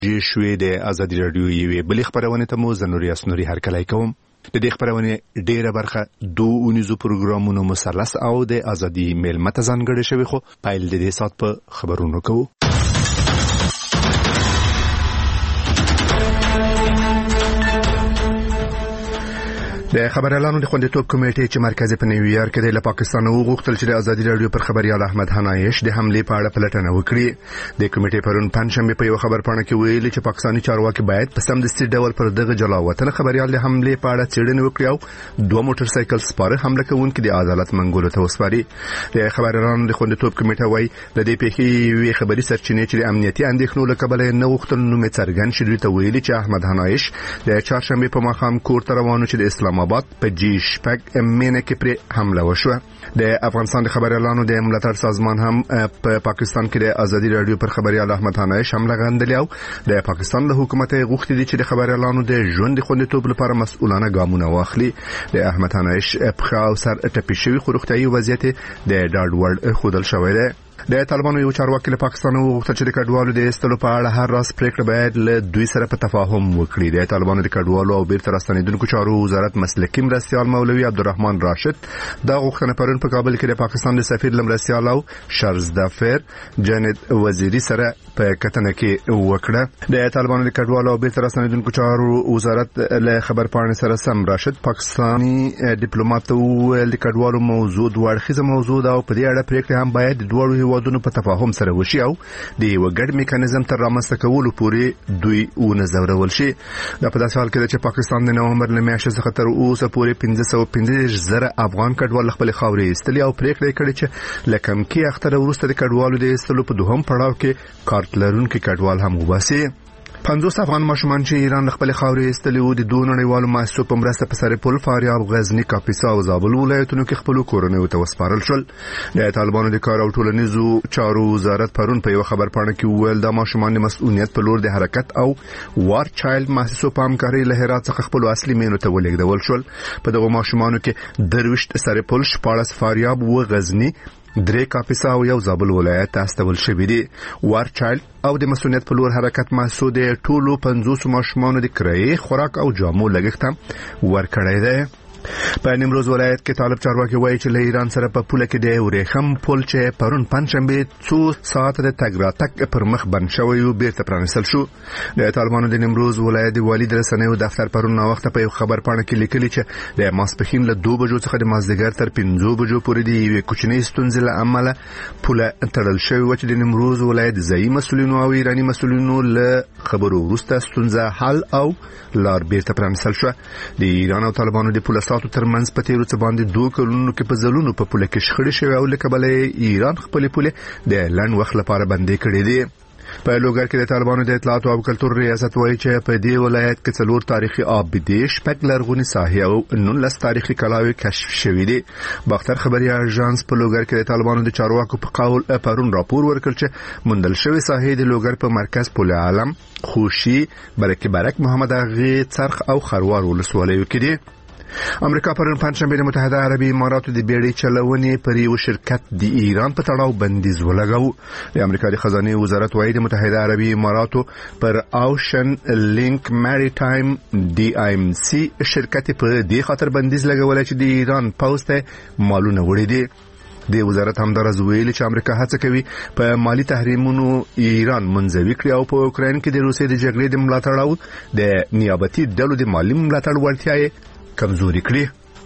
شوې د ازادي راډیو یوې بلې خپرونې ته مو زه نوري اسنوري هرکلی کوم. د دې خپرونې ډیره برخه 2 اونیزو پروګرامونو مثلث او د ازادي میلمه ته ځانګړې شوی، خو پیل د دې سات په خبرونو کوو. د خبريالانو د خوندیتوب کمیټې چې مرکز په نیویارک کې د پاکستان وغوښتل چې د ازادي راډیو پر خبريال احمد حنایش د حمله په اړه پلټنه وکړي. د کمیټې پرون پنځشنبه په یو خبرپاڼه کې ویلي چې پاکستاني چارواکي باید په سمدستي ډول پر دغه جلاوطن خبريال د حمله په اړه څېړنه وکړي او 2 موټر سایکل سپاره حمله کوونکي د عدالت منګولو ته وسپاري. د خبريالانو د خوندیتوب کمیټه وايي د دې پیښې وی خبري سرچینې چې د امنیتي اندېښنو له کبله نه غوښتل نو مڅرګن شوی ته ویلي چې احمد حنایش د چهارشنبه په ماښام کور ته روانو چې د اسلام آباد په جی شپږ مینه کې پر حمله وشوه. د افغانستان د خبريالانو د ملاتړ سازمان هم په پاکستان کې د ازادي راډیو پر خبريال احمد حنایش حمله غندلې او د پاکستان له حکومت غوښتي دي چې د خبريالانو د ژوند خوندیتوب لپاره مسؤلانه ګامونه واخلي. د احمد حنایش په خاو سر ټپي شوی خو روغتيایي وضعیت د ډاډ وړ خودل شوی دی. د طالبانو یو چارواکي له پاکستان وغوښتل چې د کډوالو د استلو په اړه هر راز پریکړه باید له دوی سره په تفاهم وکړي. د طالبانو د کډوالو او بیرته راستنیدونکو چارو وزارت مسلکي مرستیال مولوي عبدالرحمن راشد دا غوښتنه پرون په کابل کې د پاکستان د سفیر لمرستیال او شرزدافر جنید وزیری سره په کتنه کې وکړه. د طالبانو د کډوالو او بیرته راستنیدونکو چارو وزارت له خبرپاڼې سره سم راشد پاکستاني ډیپلوماټ ویل د کډوالو موضوع دوه اړخیزه موضوع ده او په دې اړه پریکړه هم باید د دوه هیوادونو په تفاهم سره وشي او د یو ګډ میکانیزم تر رامنځته کولو پورې دوی ونظرول شي. دا په داسې حال کې چې پاکستان د نومبر له میاشتې څخه تر اوسه پورې 1550,000 افغان کډوال خپل خاورې استلي او پریکړه کړې چې لکم کې اختر وروسته د کډوالو د استلو په دوهم پړاو کې کارت لرونکي کډوال هم وباسي. 50 افغان ماشومان چې ایران خپل خاورې استلي وو د دوه نړیوالو مؤسسو په مرسته په سرپل، فاریاب، غزنی، کاپیسا او زابل ولایتونو کې خپل کورونه ته وسپارل شول. د طالبانو د کار او ټولنیزو چارو وزارت پرون په یو خبرپاڼه کې وویل د ماشومان د مسؤلیت په لور د حرکت او وار چایلډ مؤسسو په همکارۍ له هرات څخه خپل اصلي مینو ته ولېږدول شول. په دغه ماشومانو کې درويشت سرپل، 14 فاریاب و غزنی، 3 کاپیسا او یو زابل ولایت استول شوی دی. وار چایلډ او د مسؤلیت په لور حرکت محسود ټولو 50 ماشومانو د کرایې، خوراک او جامو لګښت ورکړی دی. په نیمروز ولایت کې طالب چارواکي وایي چې له ایران سره په پوله کې د ورېخم پل چې پرون پنځشنبه 2 ساعت د تګ راتګ پر مخ بند شوی او بیرته پرانیستل شو. د طالبانو د نیمروز ولایت د والي د رسنیو دفتر پرون وخت په یو خبرپاڼه کې لیکلي چې د ماسپخین له 2 بجو څخه د مازدیګر تر 5 بجو پورې د یوې کوچنۍ ستونزې له امله پوله تړل شوی و چې د نیمروز ولایت ځایي مسؤلینو او ایرانی مسؤلینو له خبرو وروسته ستونزه حل او لار بیرته پرانیستل شو. د ایران او طالبانو د پوله ساتو ترمنځ په تیرو څه باندې 2 کلونو کې په ځلونو په پوله کې شخړې شوې او لکه بلې ایران خپل پوله د لنډ وخت لپاره بندې کړې دي. په لوګر کې د طالبانو د اطلاعات او کلتور ریاست وایي چې په دې ولایت کې 4 تاریخي آبدې، 6 لرغونی ساحې او 19 تاریخي کلاوي کشف شوې دي. باختر خبري اژانس په لوګر کې د طالبانو د چارواکو په قول پرون راپور ورکړ چې موندل شوی ساحې د لوګر په مرکز پل عالم، خوشي، برک محمد اغه، څرخ او خروار ولسوالیو کې دي. امریکا پرون پنځشنبه د متحده عربي اماراتو د بیړۍ چلونې پر یو شرکت د ایران په تړاو بندیز ولګاو. د امریکا د خزانه وزارت وايي د متحده عربي اماراتو پر اوشن لینک مریټایم DIMC شرکت په دې خاطر بندیز لګولای چې د ایران پوسټه مالونه وړي دي. د وزارت همدارز ویلي چې امریکا هڅه کوي په مالی تحریمونو ایران منزوي کړي او په اوکراین کې د روسیې د جګړې د ملاتړ او د نیابتي ډلو د مالی ملاتړ وړتیا کمزوري کړي.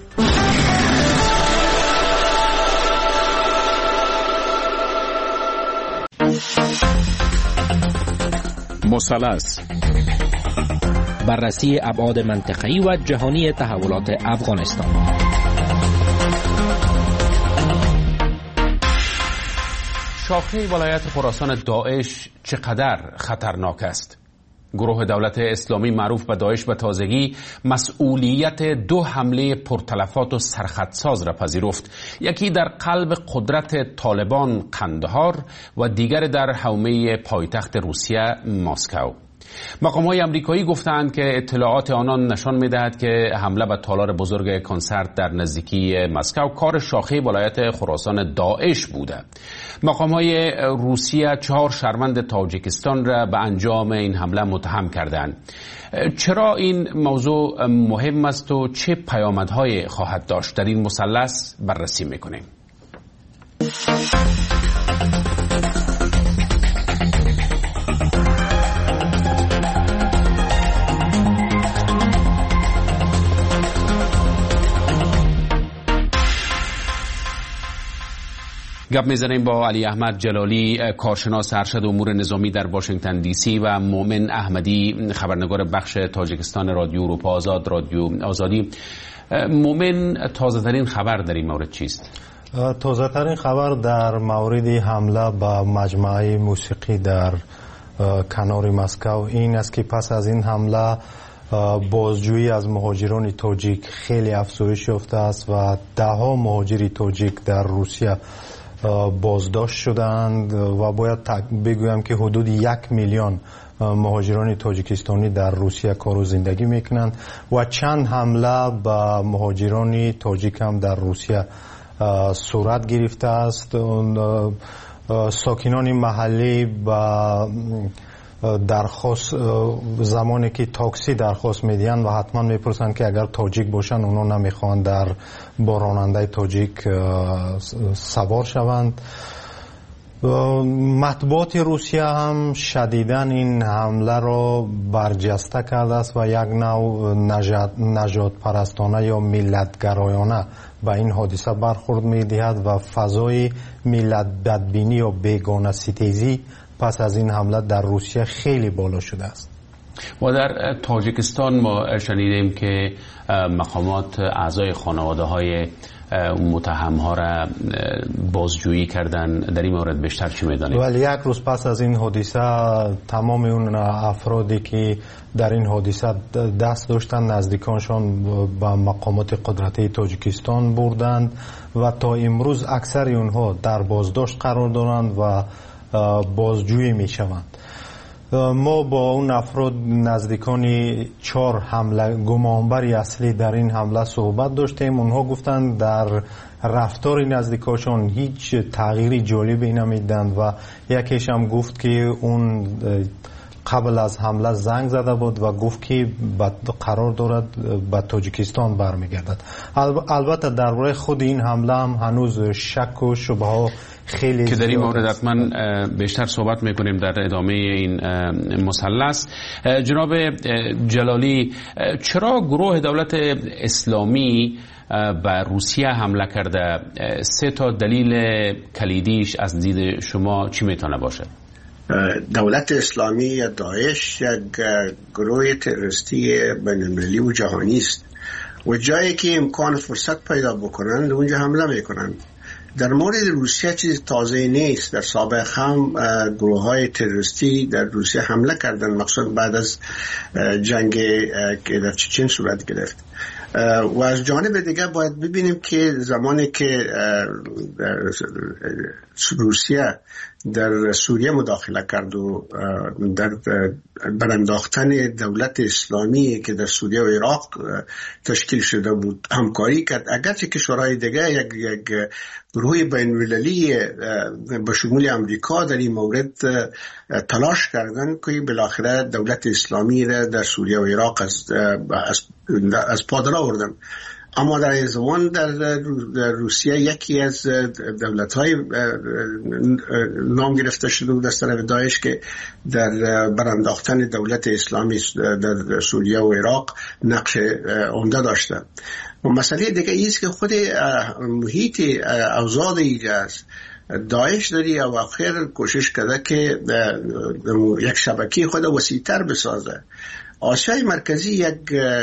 مثلث بررسی ابعاد منطقه‌ای و جهانی تحولات افغانستان. شاخه ولایت خراسان داعش چقدر خطرناک است؟ گروه دولت اسلامی معروف به داعش به تازگی مسئولیت 2 حمله پرتلفات و سرخطساز را پذیرفت. یکی در قلب قدرت طالبان قندهار و دیگر در حومه پایتخت روسیه مسکو. مقام‌های آمریکایی گفتند که اطلاعات آنان نشان می‌دهد که حمله به تالار بزرگ کنسرت در نزدیکی مسکو کار شاخه ولایت خراسان داعش بوده. مقام‌های روسیه 4 شهروند تاجیکستان را به انجام این حمله متهم کردند. چرا این موضوع مهم است و چه پیامدهای خواهد داشت؟ در این مثلث بررسی می‌کنیم. گپ میزنیم با علی احمد جلالی، کارشناس ارشد امور نظامی در واشنگتن دی سی و مومن احمدی، خبرنگار بخش تاجیکستان رادیو اروپا آزاد، رادیو آزادی. مومن، تازه ترین خبر در این مورد چیست؟ تازه ترین خبر در مورد حمله به مجمع موسیقی در کنار مسکو این است که پس از این حمله بازجویی از مهاجران تاجیک خیلی افزایش یافته است و 10 مهاجر تاجیک در روسیه بازداشت شدند و باید بگویم که حدود 1 میلیون مهاجران تاجیکستانی در روسیه کار و زندگی میکنند و چند حمله به مهاجران تاجیک هم در روسیه صورت گرفته است. ساکنان محلی با درخواست زمانی که تاکسی درخواست میدین و حتما میپرسن که اگر تاجیک باشن اونا نمیخوان در با راننده تاجیک سوار شوند. مطبوعات روسیه هم شدیداً این حمله را برجسته کرده است و یک نوع نژاد پرستانه یا ملت‌گرایانه به این حادثه برخورد می‌دهد و فضای ملت بدبینی یا بیگانه ستیزی پس از این حمله در روسیه خیلی بالا شده است. و در تاجیکستان ما شنیدیم که مقامات اعضای خانواده‌های متهم‌ها را بازجویی کردن. در این مورد بیشتر چی می‌دانید؟ ولی یک روز پس از این حادثه تمام اون افرادی که در این حادثه دست داشتن نزدیکانشان به مقامات قدرتی تاجیکستان بردند و تا امروز اکثر اونها در بازداشت قرار دارند و بازجویی می‌شوند. ما با اون افراد نزدیکانی 4 حمله گمانبری اصلی در این حمله صحبت داشتیم. اونها گفتند در رفتار نزدیکاشون هیچ تغییری جالبی نمیدند و یکیش هم گفت که اون قبل از حمله زنگ زده بود و گفت که قرار دارد به تاجیکستان برمیگردد. البته درباره خود این حمله هم هنوز شک و شبهه ها خیلی که در این مورد حتما بیشتر صحبت میکنیم در ادامه این مثلث. جناب جلالی، چرا گروه دولت اسلامی به روسیه حمله کرده؟ 3 تا دلیل کلیدیش از دید شما چی میتونه باشه؟ دولت اسلامی یا داعش یک گروه تروریستی بین‌المللی و جهانی است و جایی که امکان فرصت پیدا بکنند اونجا حمله میکنند. در مورد روسیه چیز تازه نیست. در سابق هم گروه های تروریستی در روسیه حمله کردن، مخصوصا بعد از جنگ که در چچن صورت گرفت. و از جانب دیگه باید ببینیم که زمانی که روسیه در سوریه مداخله کرد و در برانداختن دولت اسلامی که در سوریه و عراق تشکیل شده بود همکاری کرد، اگرچه کشورهای دیگه یک گروه بین‌المللی به شمول امریکا در این مورد تلاش کردن که بالاخره دولت اسلامی را در سوریه و عراق از پا در آوردن. اما در این زمان در روسیه یکی از دولت‌های نام گرفته شده بود از طرف داعش که در برانداختن دولت اسلامی در سوریه و عراق نقش عمده داشته. و مسئله دیگه ایست که خود محیط اوضاع دیگه است. داعش داری اواخر کوشش کرده که یک شبکه خود وسیع‌تر بسازه آسیای مرکزی یک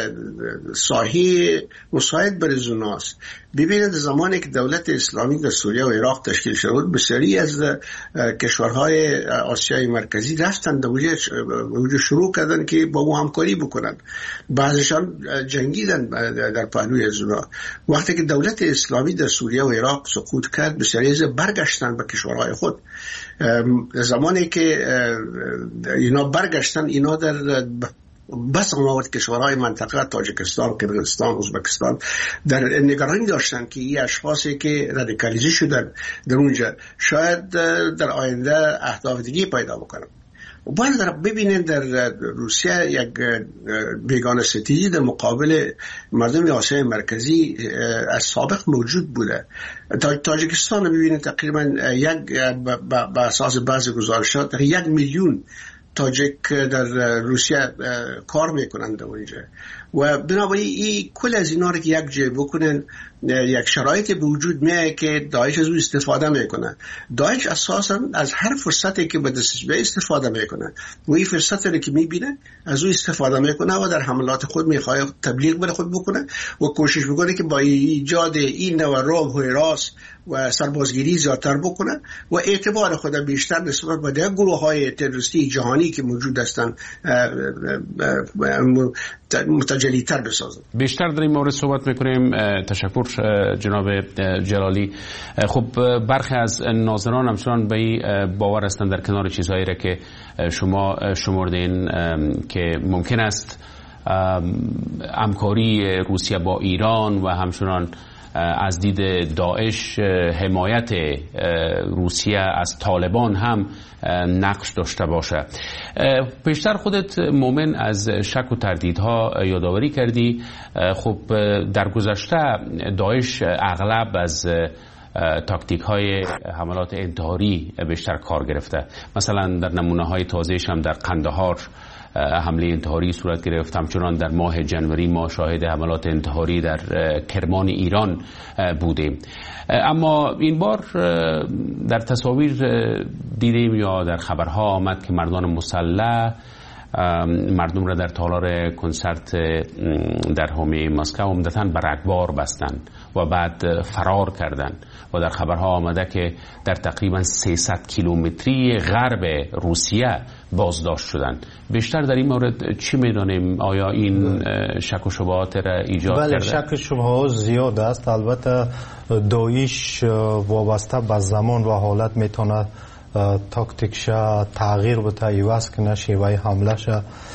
ساحه مساعد برای زوناست. ببینید زمانی که دولت اسلامی در سوریه و عراق تشکیل شد، بسیاری از کشورهای آسیای مرکزی رفتن در شروع کردن که با او همکاری بکنن. بعضشان جنگیدن در پهلوی از اونا. وقتی که دولت اسلامی در سوریه و عراق سقوط کرد، بسیاری از برگشتن به کشورهای خود. زمانی که اینا برگشتن، اینا در بس آورد کشورهای منطقه تاجیکستان، قرقیزستان، ازبکستان در نگرانی داشتن که این اشخاصی که رادیکالیزه شدن در اونجا شاید در آینده اهداف دیگه پیدا بکنن. و باید ببینید در روسیه یک بیگانه ستیزی در مقابل مردم آسیای مرکزی از سابق موجود بوده. تاجیکستان ببینید تقریبا به اساس بعضی گزارشات 1 میلیون تاجیک در روسیه کار میکنند در اونجا و بنابراین این کل از اینا رو که یک جای بکنن، یک شرایط به وجود میاد که داعش از او استفاده میکنه. داعش اساسا از هر فرصتی که به دستش بیاد استفاده میکنه و این فرصتی رو که میبینه از او استفاده میکنه و در حملات خود میخواد تبلیغ بر خود بکنه و کوشش میکنه که با ایجاد این نوع رعب و هراس و سربازگیری زیادتر بکنه و اعتبار خود بیشتر نسبت به دیگر گروه‌های تروریستی جهانی که موجود هستند متجلی‌تر بسازن. بیشتر در این مورد صحبت میکنیم. تشکر جناب جلالی. خب برخی از ناظران همچنان به این باور هستند در کنار چیزهایی را که شما شمردین که ممکن است همکاری روسیه با ایران و همچنان از دید داعش حمایت روسیه از طالبان هم نقش داشته باشه. پیشتر خودت مومن از شک و تردیدها یادآوری کردی. خب در گذشته داعش اغلب از تاکتیک های حملات انتحاری بیشتر کار گرفته. مثلا در نمونه های تازهش هم در قندهار حمله انتحاری صورت گرفت. همچنان در ماه جنوری ما شاهد حملات انتحاری در کرمان ایران بودیم. اما این بار در تصاویر دیدیم یا در خبرها آمد که مردان مسلح مردم را در تالار کنسرت در حومه مسکو عمدتاً به رگبار بستند و بعد فرار کردند و در خبرها آمده که در تقریباً 300 کیلومتری غرب روسیه بازداشت شدند. بیشتر در این مورد چی می‌دانیم؟ آیا این شک و شبهات را ایجاد کرده؟ بله، شک و شبهات زیاد است. البته داعش وابسته به زمان و حالت میتونه تاکتیکش تغییر بده، عوض کنه شیوه حملهش.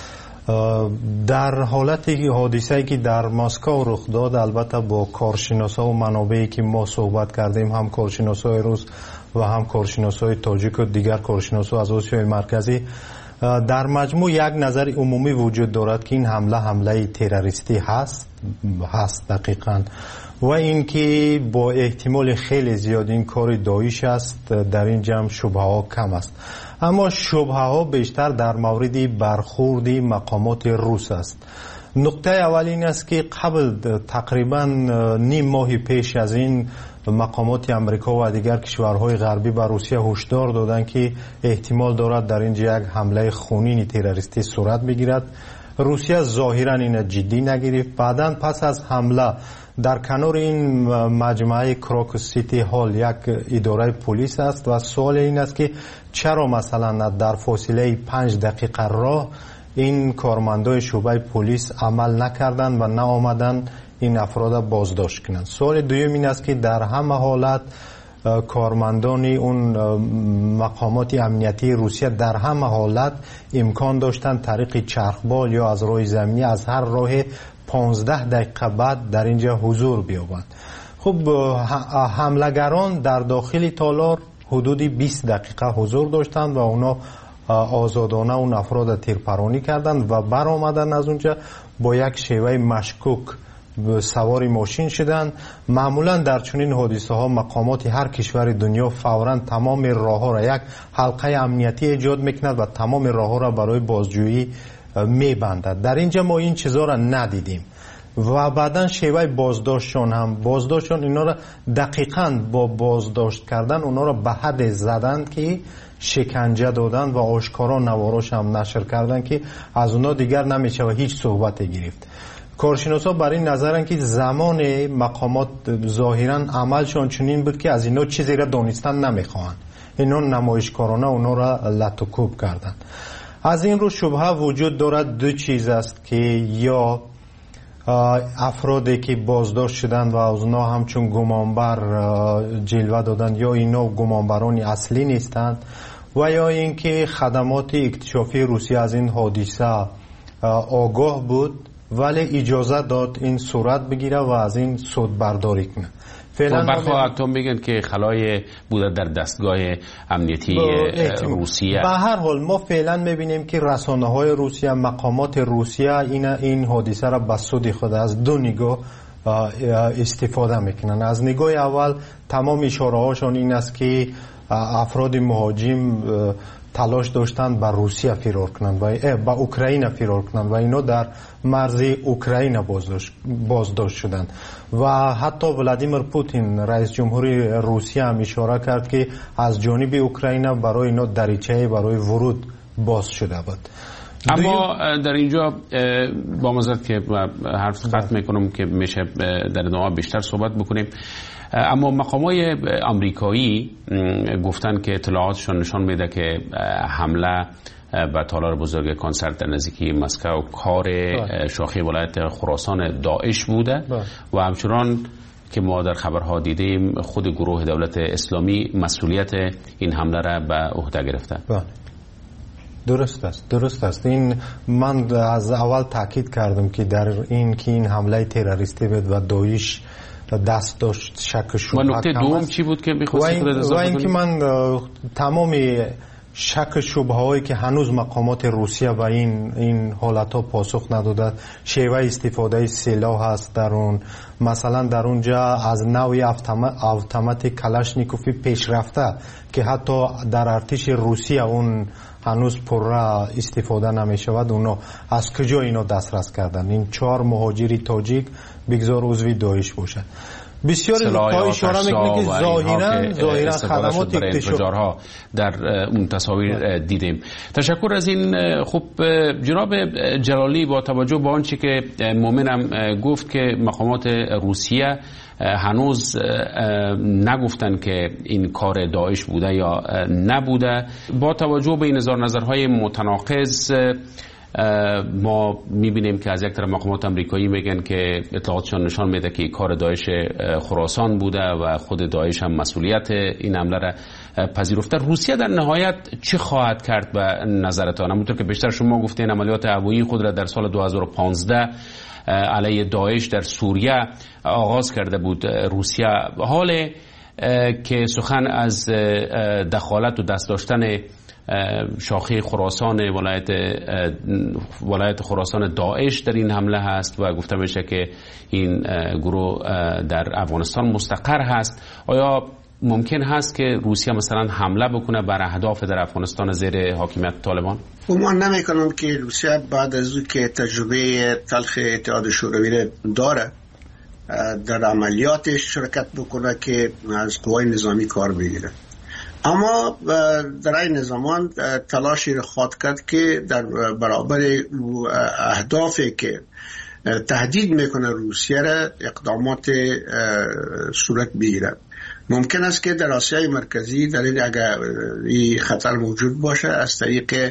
در حالت حادثه‌ای که در مسکو رخ داد، البته با کارشناسا و منابعی که ما صحبت کردیم، هم کارشناسای روس و هم کارشناسای تاجیک و دیگر کارشناسا از آسیای مرکزی، در مجموع یک نظر عمومی وجود دارد که این حمله تروریستی هست دقیقاً، و اینکه با احتمال خیلی زیاد این کار داعش است. در این جمع شبهه ها کم است، اما شبهه ها بیشتر در مورد برخورد مقامات روس است. نقطه اول این است که قبل تقریبا نیم ماه پیش از این مقامات امریکا و دیگر کشورهای غربی به روسیه هشدار دادند که احتمال دارد در اینجا یک حمله خونین تروریستی صورت بگیرد. روسیه ظاهرا این جدی نگرفت. بعداً پس از حمله در کنار این مجمع کراکوس سیتی هال یک اداره پلیس است و سوال این است که چرا مثلا در فاصله 5 دقیقه راه این کارمندان شعبه پلیس عمل نکردند و نه آمدند این افراد بازداشت کنند. سوال دوم این است که در همه حالت کارمندان اون مقامات امنیتی روسیه در همه حالت امکان داشتند طریق چرخبال یا از راه زمینی از هر راه 15 دقیقه بعد در اینجا حضور بیابند. خب حملگران در داخل تالار حدود 20 دقیقه حضور داشتند و اونا آزادانه اون افراد تیرپرانی کردند و برآمدن از اونجا با یک شیوه مشکوک سواری ماشین شدند. معمولا در چنین حادثه ها مقامات هر کشور دنیا فوراً تمام راه ها را یک حلقه امنیتی ایجاد میکند و تمام راه ها را برای بازجویی میبندد. در اینجا ما این چیزا را ندیدیم و بعداً شیوه بازداشتشون اینا را دقیقاً با بازداشت کردن اونا را به حد زدند که شکنجه دادن و آشکارا نواراش هم نشر کردن که از اونا دیگر نمیشه و هیچ صحبت گرفت. کارشناسا بر این نظرن که زمان مقامات ظاهرا عملشان چنین بود که از اینا چیزی را دانستن نمیخوان، اینا نمایشکارانه اونا را لطوکوب کردن. از این رو شبهه وجود دارد دو چیز است که یا افرادی که بازداشت شدند و از اونا همچون گمانبر جلوه دادند یا اینا گمانبران اصلی نیستند و یا اینکه خدمات اکتشافی روسیه از این حادثه آگاه بود ولی اجازه داد این صورت بگیره و از این سود برداری کنه. برخواه اتم میگن که خلای بوده در دستگاه امنیتی روسیه. به هر حال ما فعلا میبینیم که رسانه های روسیه، مقامات روسیه این حادثه را به سود خود از دو نگاه استفاده میکنن. از نگاه اول تمام اشاره هاشون این است که افراد مهاجم تلاش داشتند به روسیه فرار کنند و به اوکراین فرار کنند و اینا در مرز اوکراین بازداشت شدند و حتی ولادیمیر پوتین رئیس جمهوری روسیه هم اشاره کرد که از جانب اوکراین برای اینا دریچه برای ورود باز شده بود. اما در اینجا با مزد که حرف ختم میکنم که میشه در ادامه بیشتر صحبت بکنیم، اما مقامای آمریکایی گفتن که اطلاعاتشون نشان میده که حمله به تالار بزرگ کنسرت در نزدیکی مسکو کار شاخه ولایت خراسان داعش بوده و همچنان که ما در خبرها دیدیم خود گروه دولت اسلامی مسئولیت این حمله را به عهده گرفته. درست است. این من از اول تاکید کردم که در این حمله تروریستی بود و داعش دست داشت. شک شبهه. و نکته دوم چی بود که می‌خواستی خودت اضافه کنی؟ و اینکه من تمام شک شبهه هایی که هنوز مقامات روسیه و این حالت ها پاسخ نداده، شیوه استفاده سلاح هست در اون، مثلا در اونجا از نوع اتومات کلاشنیکوفی پیشرفته که حتی در ارتش روسیه اون هنوز پر استفاده نمی شود، اونا از کجا اینا دسترس کردن؟ این 4 مهاجری تاجیک بگذار عضوی داعش باشد. بسیاری نکات اشاره میکنه که ظاهرا خدمات انفجارها در اون تصاویر دیدیم. تشکر از این. خب جناب جلالی، با توجه به آنچه که مومنم گفت که مقامات روسیه هنوز نگفتن که این کار داعش بوده یا نبوده، با توجه به این نظرهای متناقض ما میبینیم که از یک طرف مقامات آمریکایی میگن که اطلاعاتشان نشان میده که کار داعش خراسان بوده و خود داعش هم مسئولیت این حمله را پذیرفته. روسیه در نهایت چه خواهد کرد به نظرتان؟ همونطور که بیشتر شما گفتین عملیات هوایی خود را در سال 2015 علیه داعش در سوریه آغاز کرده بود روسیه. حال که سخن از دخالت و دست داشتن شاخه خراسان ولایت خراسان داعش در این حمله هست و گفته میشه که این گروه در افغانستان مستقر هست، آیا ممکن هست که روسیه مثلا حمله بکنه بر اهداف در افغانستان زیر حاکمیت طالبان؟ گمان نمی‌کنم که روسیه بعد از او که تجربه تلخ اتحاد شوروی داره در عملیاتش شرکت بکنه که از قوای نظامی کار بگیره. اما در این زمان تلاشی را خواهد کرد که در برابر اهدافی که تهدید میکنه روسیه را اقدامات صورت بگیرد. ممکن است که در آسیای مرکزی در این اگر این خطر موجود باشه از طریق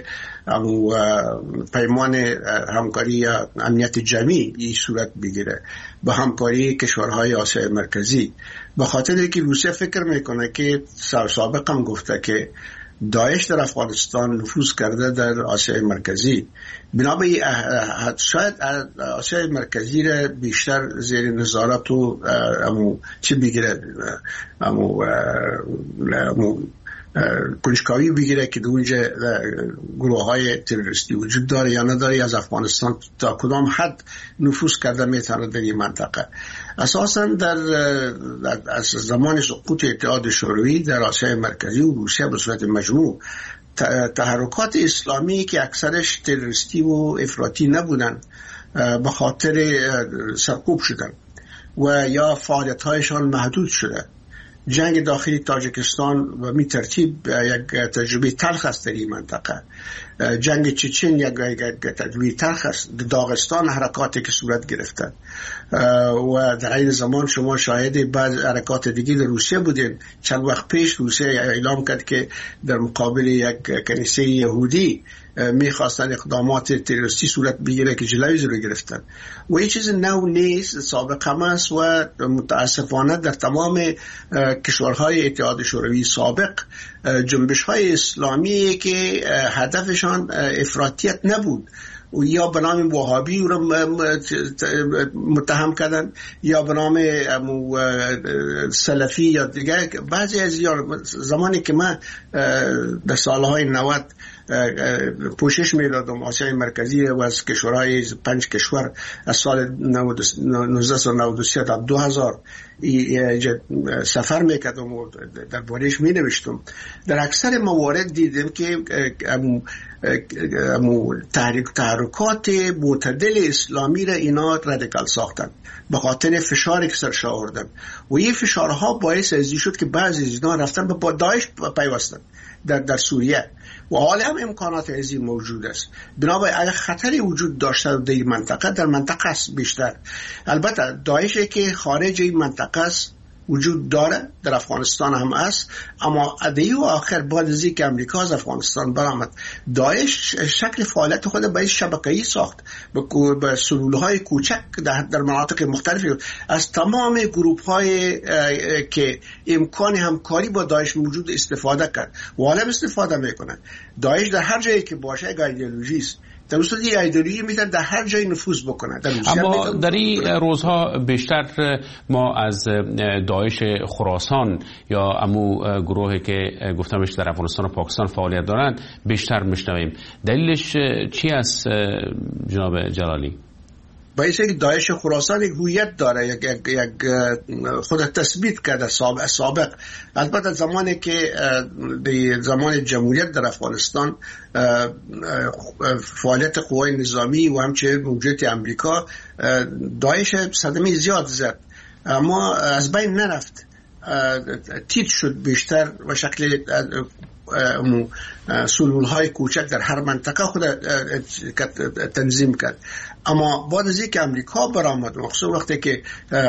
پیمان همکاری یا امنیت جمعی این صورت بگیره به همکاری کشورهای آسیای مرکزی، به خاطر که روسیه فکر میکنه که سابقا هم گفته که داعش در افغانستان نفوذ کرده در آسیای مرکزی، بنابراین شاید آسیای مرکزی را بیشتر زیر نظارت و چی بگیره کنجکاوی بگیره که اونجا گروه های تروریستی وجود داره یا نداره، از افغانستان تا کدام حد نفوذ کرده میتونه در این منطقه. اساسا در از زمان سقوط اتحاد شوروی در آسیای مرکزی و روسیه به صورت مجموع تحرکات اسلامی که اکثرش تروریستی و افراطی نبودن به خاطر سرکوب شدن و یا فعالیت هایشان محدود شده. جنگ داخلی تاجیکستان و می ترتیب یک تجربه تلخ است در این منطقه. جنگ چچن یک تجربه تلخ است. داغستان حرکاتی که صورت گرفتن و در این زمان شما شاهد بعض حرکات دیگه در روسیه بودین. چند وقت پیش روسیه اعلام کرد که در مقابل یک کنیسه یهودی میخواستن اقدامات تروریستی صورت بگیره که جلوی رو گرفتن و این چیز نو نیست، سابق هم است و متاسفانه در تمام کشورهای اتحاد شوروی سابق جنبش های اسلامی که هدفشان افراطیت نبود و یا به نام وهابی رو متهم کردن یا به نام سلفی یا دیگه. بعضی از زمانی که من در سالهای 90 پوشش میدادم آسیای مرکزی و از کشورهای 5 کشور از سال 1993 تا 2000 سفر میکردم و در بارش می نوشتم. در اکثر موارد دیدم که تحرکات معتدل اسلامی را اینا رادیکال ساختن به خاطر فشاری که سرش آوردن و این فشارها باعث ازی شد که بعضی از اینا رفتن به داعش پیوستن در سوریه و حالا هم امکانات ازی موجود است. بنابراین اگر خطری وجود داشته در این منطقه، در منطقه است بیشتر. البته داعشی که خارج این منطقه است وجود داره، در افغانستان هم است، اما ادعی و آخر بعد از اینکه امریکا از افغانستان برآمد داعش شکل فعالیت خود به شبکه‌ای ساخت به سلولهای کوچک در مناطق مختلفی از تمام گروه‌های که امکان همکاری با داعش موجود استفاده کرد و حالا استفاده میکنن. داعش در هر جایی که باشه یک ایدئولوژی است، در اصل این ایدئولوژی میتونه در هر جایی نفوذ بکنه. اما در این روزها بیشتر ما از داعش خراسان یا امو گروهی که گفتمش در افغانستان و پاکستان فعالیت دارند بیشتر میشنویم. دلیلش چی است جناب جلالی؟ باعث اینکه داعش خراسان یک هویت داره، یک خود تثبیت کرده سابق. البته زمانی که در زمان جمهوریت در افغانستان فعالیت قوای نظامی و همچنین موجودیت امریکا داعش صدمه زیاد زد اما از بین نرفت، تیت شد بیشتر و شکل سلولهای کوچک در هر منطقه خود تنظیم کرد. اما بعد از اینکه امریکا برآمد، مخصوصا وقتی که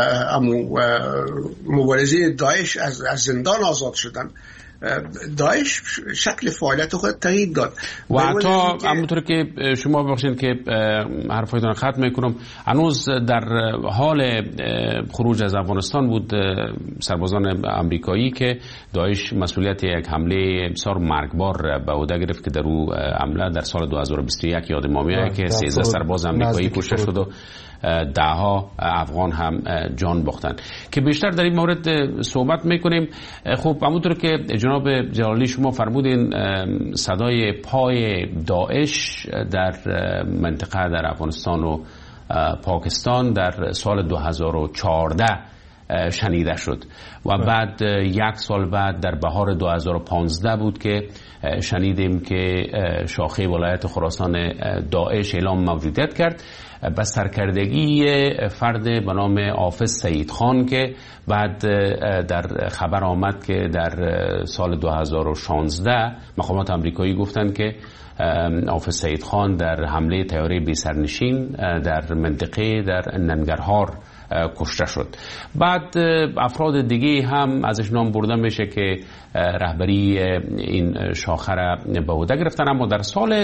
مبارزین داعش از زندان آزاد شدن، داعش شکل فعالیت خود تغییر داد و حتی همونطور که شما بخشید که حرفایتان ختم میکنم، هنوز در حال خروج از افغانستان بود سربازان امریکایی که داعش مسئولیت یک حمله بسیار مرگبار به عهده گرفت که در او حمله در سال 2021 یاد ما میاد که 13 سرباز امریکایی کشته شد و دهها افغان هم جان باختن که بیشتر در این مورد صحبت میکنیم. خب همونطور که جناب جلالی شما فرمودین صدای پای داعش در منطقه در افغانستان و پاکستان در سال 2014 شنیده شد و بعد یک سال بعد در بهار 2015 بود که شنیدیم که شاخه ولایت خراسان داعش اعلام موجودیت کرد به سرکردگی فرد به نام حافظ سعید خان که بعد در خبر آمد که در سال 2016 مقامات امریکایی گفتند که حافظ سعید خان در حمله طیاره بی سرنشین در منطقه در ننگرهار کشته شد. بعد افراد دیگه هم ازش نام برده میشه که رهبری این شاخه را به عهده گرفتن، اما در سال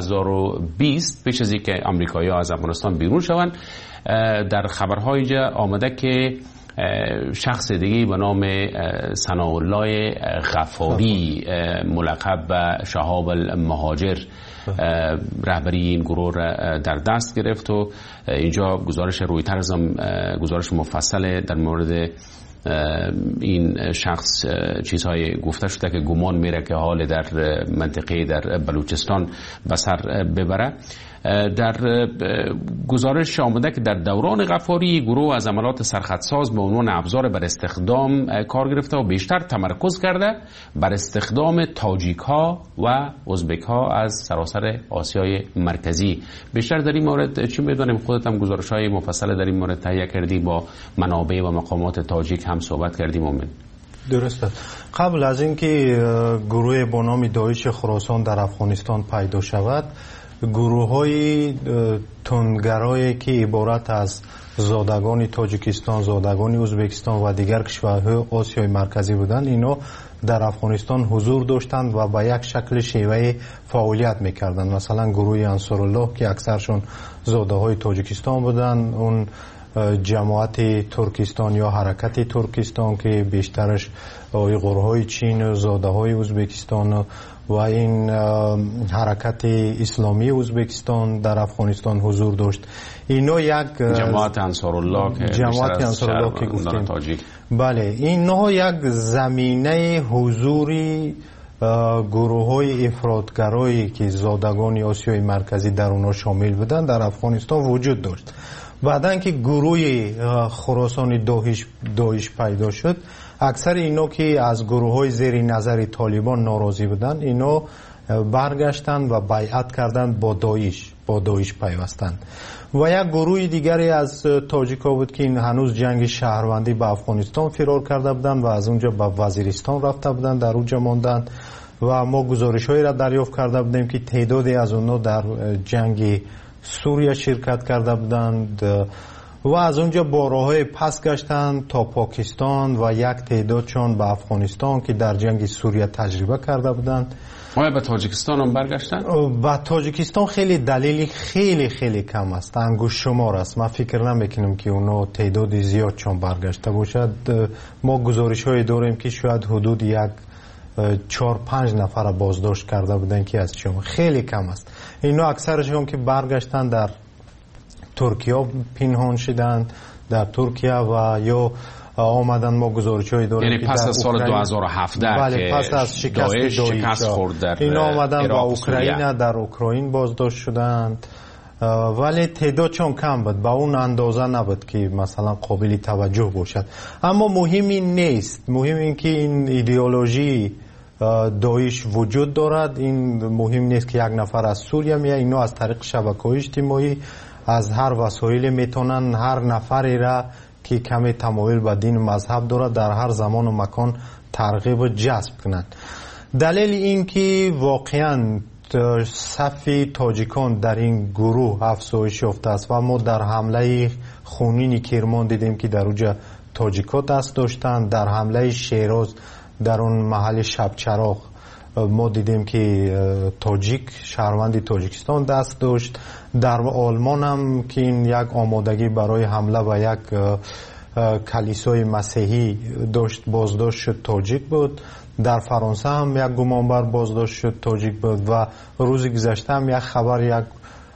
2020 پیش از اینکه آمریکایی‌ها از افغانستان بیرون شوند در خبرهای اینجا آمده که شخص دیگه به نام ثناءالله غفاری ملقب به شهاب المهاجر رهبری این گروه را در دست گرفت و اینجا گزارش رویترز هم گزارش مفصل در مورد این شخص چیزهای گفته شده که گمان میره که حال در منطقه در بلوچستان به سر ببره. در گزارش آمده که در دوران غفاری گروه از عملات سرخطساز به عنوان ابزار بر استخدام کار گرفته و بیشتر تمرکز کرده بر استخدام تاجیک ها و ازبک ها از سراسر آسیای مرکزی. بیشتر در این مورد چی میدونیم؟ خودت هم گزارش های مفصل در این مورد تهیه کردی، با منابع و مقامات تاجیک هم صحبت کردیم. درسته. قبل از اینکه گروه با نام داعش خراسان در افغانستان پیدا شود، گروه‌های تندگرایی که عبارت از زادگان تاجیکستان، زادگان ازبکستان و دیگر کشورهای آسیای مرکزی بودند، اینا در افغانستان حضور داشتند و به یک شکل شیوه فعالیت میکردند. مثلا گروه انصارالله که اکثرشون زاده‌های تاجیکستان بودند، اون جماعت ترکستان یا حرکت ترکستان که بیشترش گروه‌های چین، زاده‌های ازبکستان و این حرکت اسلامی ازبکستان در افغانستان حضور داشت. اینا یک جماعت انصارالله که گفتیم، بله، اینا یک زمینه حضوری گروه‌های افراطگرایی که زادگان آسیای مرکزی در اونها شامل بودن در افغانستان وجود داشت. بعدن که گروه خراسان داعش پیدا شد، اکثر اینا که از گروه‌های زیر نظر طالبان ناراضی بودند، اینا برگشتند و بیعت کردند با داعش پیوستند. و یک گروه دیگری از تاجیکا بود که این هنوز جنگ شهروندی به افغانستان فرار کرده بودند و از اونجا به وزیرستان رفته بودند، در اونجا ماندند و ما گزارش‌هایی را دریافت کرده بودیم که تعدادی از اونها در جنگ سوریه شرکت کرده بودند و از اونجا با راه‌های پس گشتند تا پاکستان و یک تعدادشون به افغانستان که در جنگ سوریه تجربه کرده بودند. آیا به تاجیکستان هم برگشتن؟ به تاجیکستان خیلی دلیلی خیلی کم است، انگشت شمار است. من فکر نمیکنم که اونا تعداد زیاد چون برگشته باشد. ما گزارش‌های داریم که شاید حدود یک 4-5 نفر بازداشت کرده بودن که از شما خیلی کم است. اینا اکثرشون که برگشتن در ترکیه پنهان شدند در ترکیه و یا آمدن. ما گزارش‌های داریم یعنی پس از سال 2017 بله، که پس از شکست خورد در اینا آمدن و اوکراین، در اوکراین بازداشت شدند، ولی تعدادشون کم بود، با اون اندازه نبود که مثلا قابل توجه باشد. اما مهم این نیست، مهم این که این ایدئولوژی داعش وجود دارد. این مهم نیست که یک نفر از سوریه میاد، اینا از طریق شبکه‌های اجتماعی از هر وسایل میتونن هر نفری را که کمی تمایل به دین و مذهب دارد در هر زمان و مکان ترغیب و جذب کنند. دلیل این که واقعا صف تاجیکان در این گروه افزایش یافته است و ما در حمله خونین کرمان دیدیم که در اونجا تاجیکا دست داشتند. در حمله شیراز در اون محل شبچراغ ما دیدیم که تاجیک شهروند تاجیکستان دست داشت. در آلمان هم که این یک آمادگی برای حمله و یک کلیسای مسیحی داشت، بازداشت شد، تاجیک بود. در فرانسه هم یک گمانبر بازداشت شد، تاجیک بود. و روز گذشته هم یک خبر یک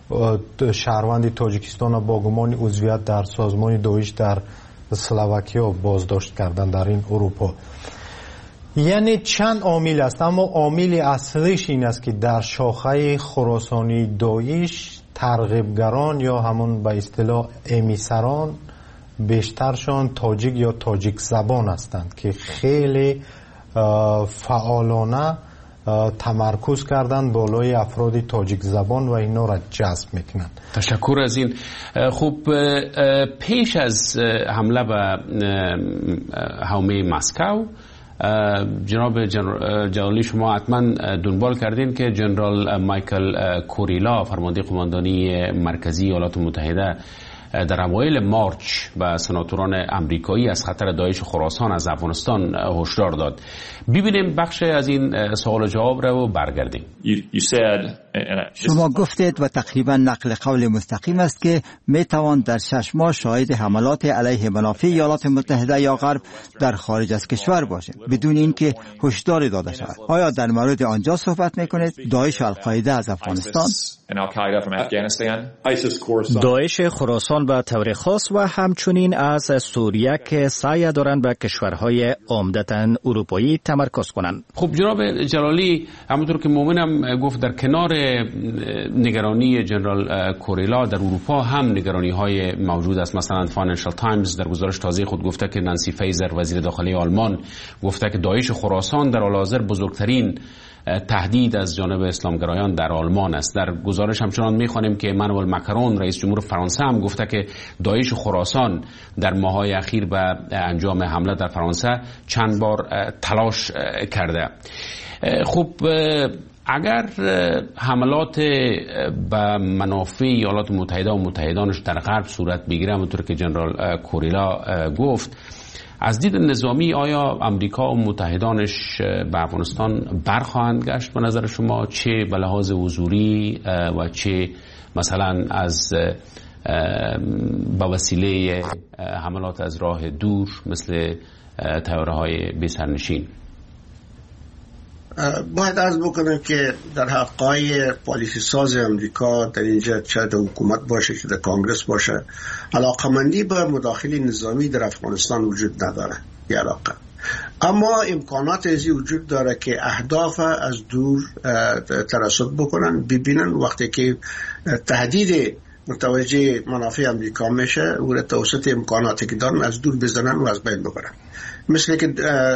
شهروند تاجیکستان با گمان عضویت در سازمان داعش در اسلواکیا بازداشت کردن در این اروپا. یعنی چند عامل است، اما عامل اصلیش این است که در شاخه خراسانی داعش ترغیبگران یا همون به اصطلاح امیسران بیشترشان تاجیک یا تاجیک زبان هستند که خیلی فعالانه تمرکز کردن بالای افراد تاجیک زبان و اینا را جذب میکنن. تشکر از این. خب پیش از حمله به حومه مسکو، جناب جلالی شما حتما دنبال کردین که جنرال مایکل کوریلا فرمانده قماندانی مرکزی ایالات متحده در اوایل مارچ به سناتوران امریکایی از خطر داعش خراسان از افغانستان هشدار داد. ببینیم بخش از این سوال و جواب را و برگردیم. شما گفتید و تقریبا نقل قول مستقیم است که می توان در 6 ماه شاهد حملات علیه منافع ایالات متحده یا غرب در خارج از کشور باشیم بدون اینکه هشداری داده شود. آیا در مورد آنجا صحبت میکنید؟ داعش و القاعده از افغانستان؟ داعش خراسان به طور خاص و همچنین از سوریه که سعی دارند به کشورهای عمدتاً اروپایی تمرکز کنند. خب جناب جلالی، همونطور که مومنم گفت در کنار نگرانی جنرال کوریلا در اروپا هم نگرانی های موجود است. مثلا فاینانشال تایمز در گزارش تازه خود گفته که نانسی فیزر وزیر داخلی آلمان گفته که داعش خراسان در حال حاضر بزرگترین تهدید از جانب اسلامگرایان در آلمان است. در گزارش همچنان می‌خوانیم که امانوئل ماکرون رئیس جمهور فرانسه هم گفته که داعش خراسان در ماه‌های اخیر به انجام حمله در فرانسه چند بار تلاش کرده. خب اگر حملات به منافع ایالات متحده و متحدانش در غرب صورت بگیره، همونطور که جنرال کوریلا گفت، از دید نظامی آیا امریکا و متحدانش به افغانستان برخواهند گشت به نظر شما، چه به لحاظ حضوری و چه مثلا از به وسیله حملات از راه دور مثل طیاره‌های بی سرنشین؟ باید عرض بکنم که در حقای پالیسی ساز امریکا در اینجا چه در حکومت باشه که در کانگرس باشه، علاقمندی به مداخله نظامی در افغانستان وجود نداره یه علاقه، اما امکانات ازی وجود داره که اهداف از دور ترصد بکنن، ببینن وقتی که تهدید متوجه منافع امریکا میشه و توسط امکاناتی که دارن از دور بزنن و از بین ببرن، مثل که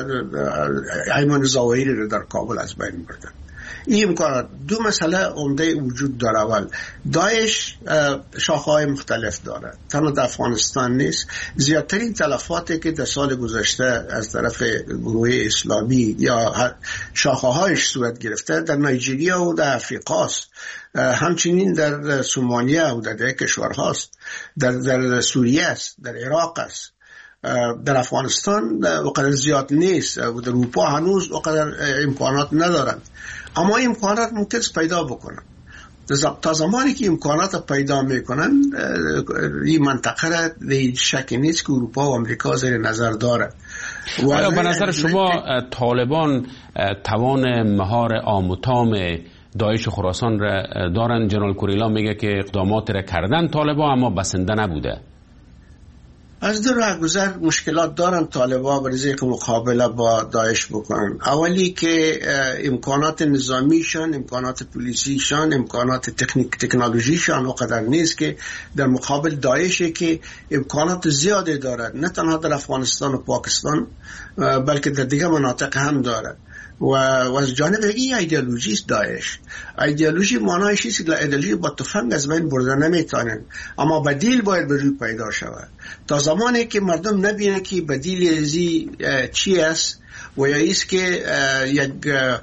ایمان ظواهری رو در کابل از بین بردن. این امکانات دو مسئله عمده وجود داره. اول، داعش شاخه‌های مختلف داره، تنها در افغانستان نیست. زیادترین تلفاتی که در سال گذشته از طرف گروه اسلامی یا شاخه‌هایش صورت گرفته در نایجریا و در افریقا است، همچنین در سومالیا و در کشورها است، در سوریه است، در عراق است. در افغانستان وقدر زیاد نیست و در اروپا هنوز وقدر امکانات ندارند، اما امکانات ممکن است پیدا بکنن. تا زمانی که امکانات پیدا میکنن این منطقه را شک نیست که اروپا و امریکا زیر نظر داره. آیا به نظر شما طالبان توان مهار آموتام داعش خراسان را دارن؟ جنرال کوریلا میگه که اقدامات را کردن طالبان اما بسنده نبوده. از دو راهگذر مشکلات دارن طالبان برای که مقابله با داعش بکنن. اولی که امکانات نظامیشان، امکانات پلیسیشان، امکانات تکنولوژیشان اونقدر نیست که در مقابل داعشی که امکانات زیاده دارد، نه تنها در افغانستان و پاکستان بلکه در دیگه مناطق هم دارد. و از جانب این ایدئولوژی است داعش. ایدئولوژی معنایش است که ایدئولوژی با تفنگ از بین برده نمیتونن، اما بدیل باید به روی پیدا شود. تا زمانی که مردم نبینه که بدیل ازی چی است و یا ایست که یک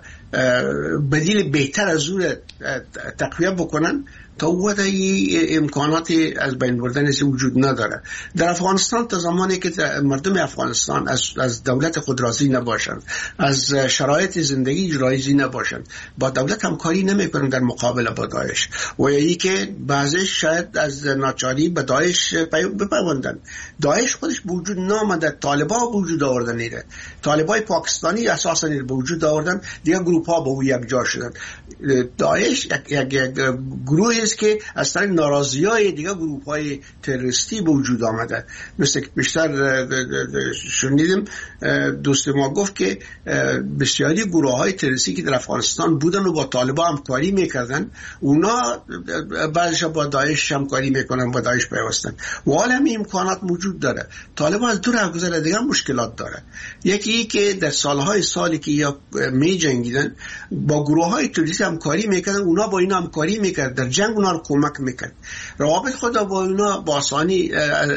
بدیل بهتر از اون تقویه بکنن، تا وقت امکانات از بین بردن وجود نداره. در افغانستان تا زمانی که مردم افغانستان از دولت خود راضی نباشند، از شرایط زندگی راضی نباشند، با دولت همکاری نمیکنند در مقابله با داعش، و یکی که بعضیش شاید از ناچاری به داعش بپیوندن. داعش خودش به وجود نامده، طالبان به وجود آوردن نیره. طالبای پاکستانی اساسا به وجود آوردن، دیگه گروه ها به یک جا شدن. داعش یک گروه که از طریق ناراضی‌های دیگه گروه‌های تروریستی به وجود آمده. مثل که بیشتر شنیدیم دوست ما گفت که بسیاری گروه‌های تروریستی که در افغانستان بودن و با طالبان همکاری میکردن، اونا بعضی‌ها با داعش همکاری میکنن، با داعش پیوستن و حالا همین امکانات موجود داره. طالبان از دو راهگذر دیگه مشکلات داره. یکی که در سالی که یا می جنگیدن با گروه‌های تروریستی همکاری میکردن، اونا با اینا همکاری میکردن، در جنگ اونا رو کمک میکرد. روابط خود با اونا با آسانی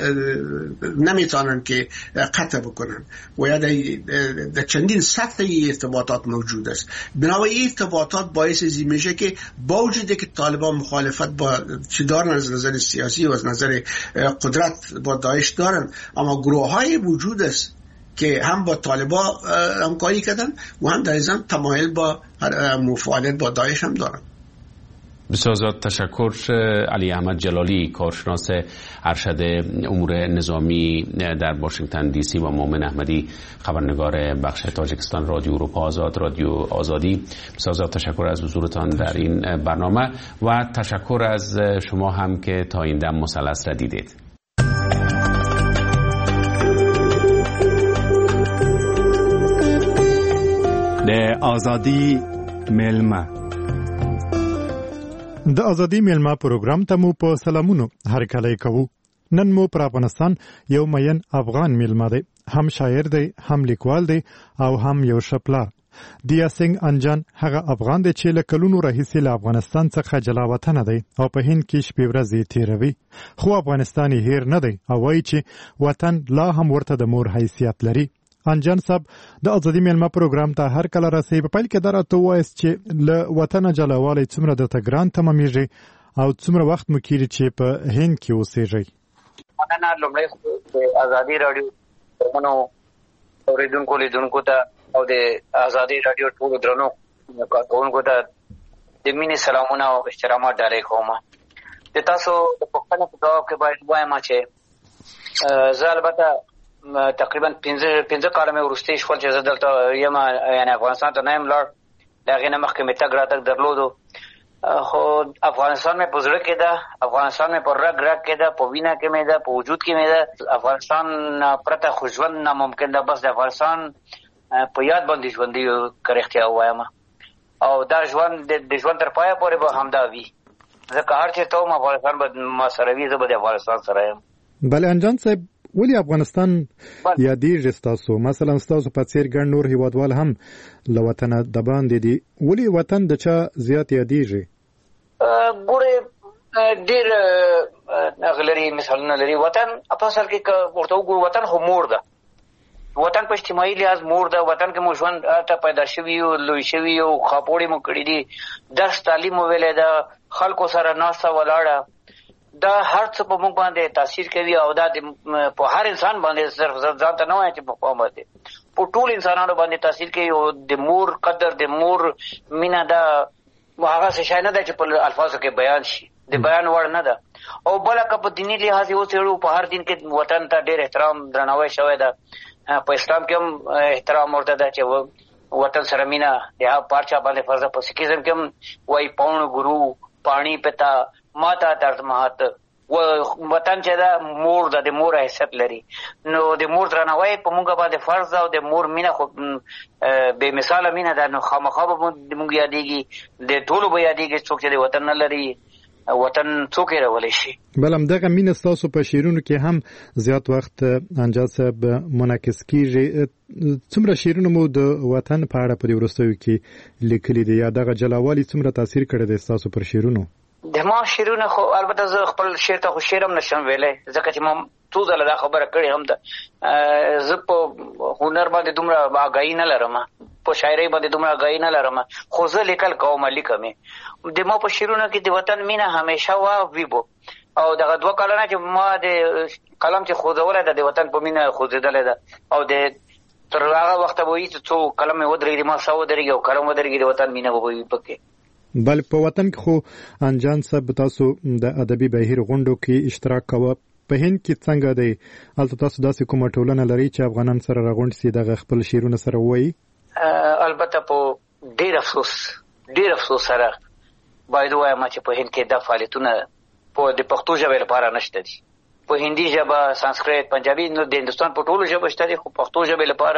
نمیتونن که قطع بکنن و یا در چندین سطح ارتباطات موجود است. بنابراین ارتباطات باعث ازی میشه که با وجودی که طالبان مخالفت با چی دارن از نظر سیاسی و از نظر قدرت با داعش دارن، اما گروه های وجود است که هم با طالبان همکاری کردن و هم در ضمن تمایل با مفاعلت با داعش هم دارن. بسیار زیاد تشکر. علی احمد جلالی، کارشناس ارشد امور نظامی در واشنگتن دی سی، و مومن احمدی، خبرنگار بخش تاجیکستان رادیو اروپا آزاد، رادیو آزادی. بسیار زیاد تشکر از حضورتان در این برنامه و تشکر از شما هم که تا این دم مثلث را دیدید. د آزادی ملمه د ازادي میلمه پروګرام ته مو په سلامونو هر کله کوو. نن مو پر افغانستان یو مین افغان میلمه دی، هم شاعر دی، هم لیکوال دی او هم یو شپلار. دیا سنگ انجان هغه افغان دی چې له کلونو راهیسې له افغانستان څخه جلا وطن دی او په هند کې شپې ورځې تیروي، خو افغانستان یې هیر نه دی او وایي چې وطن لا هم ورته د مور حیثیت لري. انجان صاحب د ازادي میلمه پروګرام ته هر کله راسي. په پیل کې دا راته وایست چې له وطن جلاوالی څومره درته ګران تمامېږي او څومره وخت مو کېږي چې په هند کې اوسېږئ؟ مننه. لومړی د ازادي راډیو پروګرامونو اوریدونکو لیدونکو ته او د ازادي راډیو ټولو درنو کارکوونکو ته د مینې سلامونه او احترامات ډالۍ کوم. د تاسو د پوښتنې په ځواب کې باید ووایم چې زه البته تقریبا 15 کاله مې وروسته شول چې زه دلته یم، یعنی افغانستان ته نه یم لاړ. د هغې نه مخکې مې تګ راتګ درلودو، خو افغانستان مې په زړه کې ده، افغانستان مې په رګ رګ کې ده، په وینه کې مې ده، په وجود کې مې ده. افغانستان پرته خو ژوند ناممکن ده. بس د افغانستان په یاد باندې ژوندی که رښتیا ووایم، او دا ژوند د ژوند تر پایه پورې به همدا وي. ځکه هر چېرته وم افغانستان به ما سره وي، زه به د افغانستان سره یم. بله انجان صاحب، ولی افغانستان یادېږي ستاسو؟ مثلا ستاسو په څېر ګڼ نور هیوادوال هم له وطنه د باندې دي، ولی وطن د چا زیات یادېږي؟ ګورې ډېر هغه لري، مثالونه لري. وطن په اصل کې که ورته وګورو، وطن خو مور ده. وطن په اجتماعي لحاظ مور ده. وطن کې مو ژوند ته پیدا شوي یو، لوی شوي یو، خاپوړې مو کړي دي، درس تعلیم مو ویلی ده، خلکو سره ناسته ولاړه، دا هر څه په موږ باندې تاثیر کوي. او دا په هر انسان باندې، صرف ځان ته نه وایم چې په قوم باندې، په ټول انسانانو باندې تاثیر کوي. او د مور قدر، د مور مینه، دا هغه څه شی نه ده چې په الفاظو کې بیان شي، د بیان وړ نه ده. او بله که په دیني لحاظ یې وڅېړو، په هر دین کې وطن ته ډېر احترام درناوی شوی ده. په اسلام کې هم احترام ورته ده چې وطن سره مینه د هغه په هر چا باندې فرض ده. په سکیزم کې هم وایي پاون ګرو پاڼي پتا ماتا درد مهات. وطن چې دا مور ده، د مور حیثیت لري. نو د مور درناوی په موږ باندې فرض ده، او د مور مینه خو بې مثاله مینه ده. نو خامخا به موږ یادېږي، د ټولو به یادېږي. څوک چې د وطن نه لري، وطن څوک یې راولی شي؟ بل همدغه مینه ستاسو په شعرونو کې هم زیات وخت انجاد صاحب منعکس کېږي. څومره شعرونه مو د وطن په اړه په دې وروستیو کې لیکلي دي، یا دغه جلاوالي څومره تاثیر کړی دی ستاسو پر شعرونو؟ د ما شعرونه خو البته زه خپل شعر ته خو شعر هم نشم ویلی، ځکه چې ما څو ځله دا خبره کړې هم ده. زه په هنر باندې دومره آګاهي نه لرم، په شاعرۍ باندې دومره آګاهي نه لرم، خو زه لیکل کوم، لیکم یې. د ما په شعرونو کې د وطن مینه همیشه وه، وي به. او دغه 2 کاله نه چې ما د قلم چې خوځولی ده، د وطن په مینه خوځېدلی ده. او د تر هغه وخته به وي چې څو قلم مې ودرېږي، ما ساه ودرېږي او قلم ودرېږي، د وطن مینه به وي پکې. بل په وطن کې خو انجان صاحب تاسو د ادبي بهیر غونډو کې اشتراک کوه. په هند کې څنګه دی؟ هلته تاسو داسې کومه ټولنه لرئ چې افغانان سره راغونډ سي، دغه خپل شعرونه سره ووایي؟ البته په ډېر افسوس سره باید ووایم چې په هند کې دا فعالیتونه د پښتو ژبې لپاره نشته دي. په هندي ژبه، سانسکریت، پنجابي، نو د هندوستان په ټولو ژبو شته دي، خو پښتو ژبې لپاره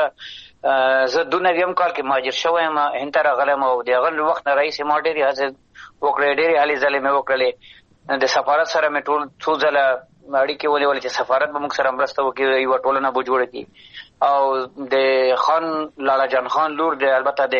زه 92 کال کې مهاجر شوی یم، هند ته راغلی یم. او د هغه وخت نه راهیسې ما ډېرې هڅې وکړې، ډېرې هلې ځلې مې وکړلې. د سفارت سره مې ټول څو ځله اړیکې ونیولې چې سفارت به موږ سره مرسته وکړي، یوه ټولنه به جوړه کړي. او د خان لالا جان خان لور، د البته د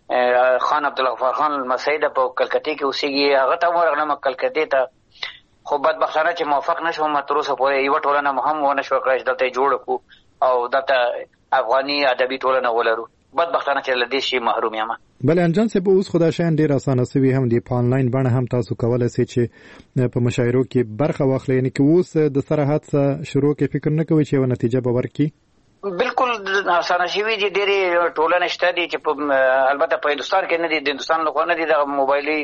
خان عبدالغفار خان لمسی ده، په کلکتې کې اوسېږي. هغه ته ورغلم کلکتې ته، خو بدبختانه چې موفق نشوم، تر اوسه پورې یوه ټولنه مو هم ونه شوه کړی چې دلته یې جوړه کړو او دلته افغاني ادبي ټولنه ولرو. بدبختانه چې له دې شي محروم یم. بله انجان صاحب، اوس خو دا شیان ډېر اسانه سوي هم دي، په آنلاین بڼه هم تاسو کولی سئ چې په مشاعرو کې برخه واخلئ. یعنې که اوس د سره هڅه شروع کې فکر نه کوئ چې یوه نتیجه به ورکړي؟ بالکل اسانه شوي دي، ډېرې ټولنې شته دي چې البته په هندوستان کې نه دي، د هندوستان لخوا نه دي، د موبایل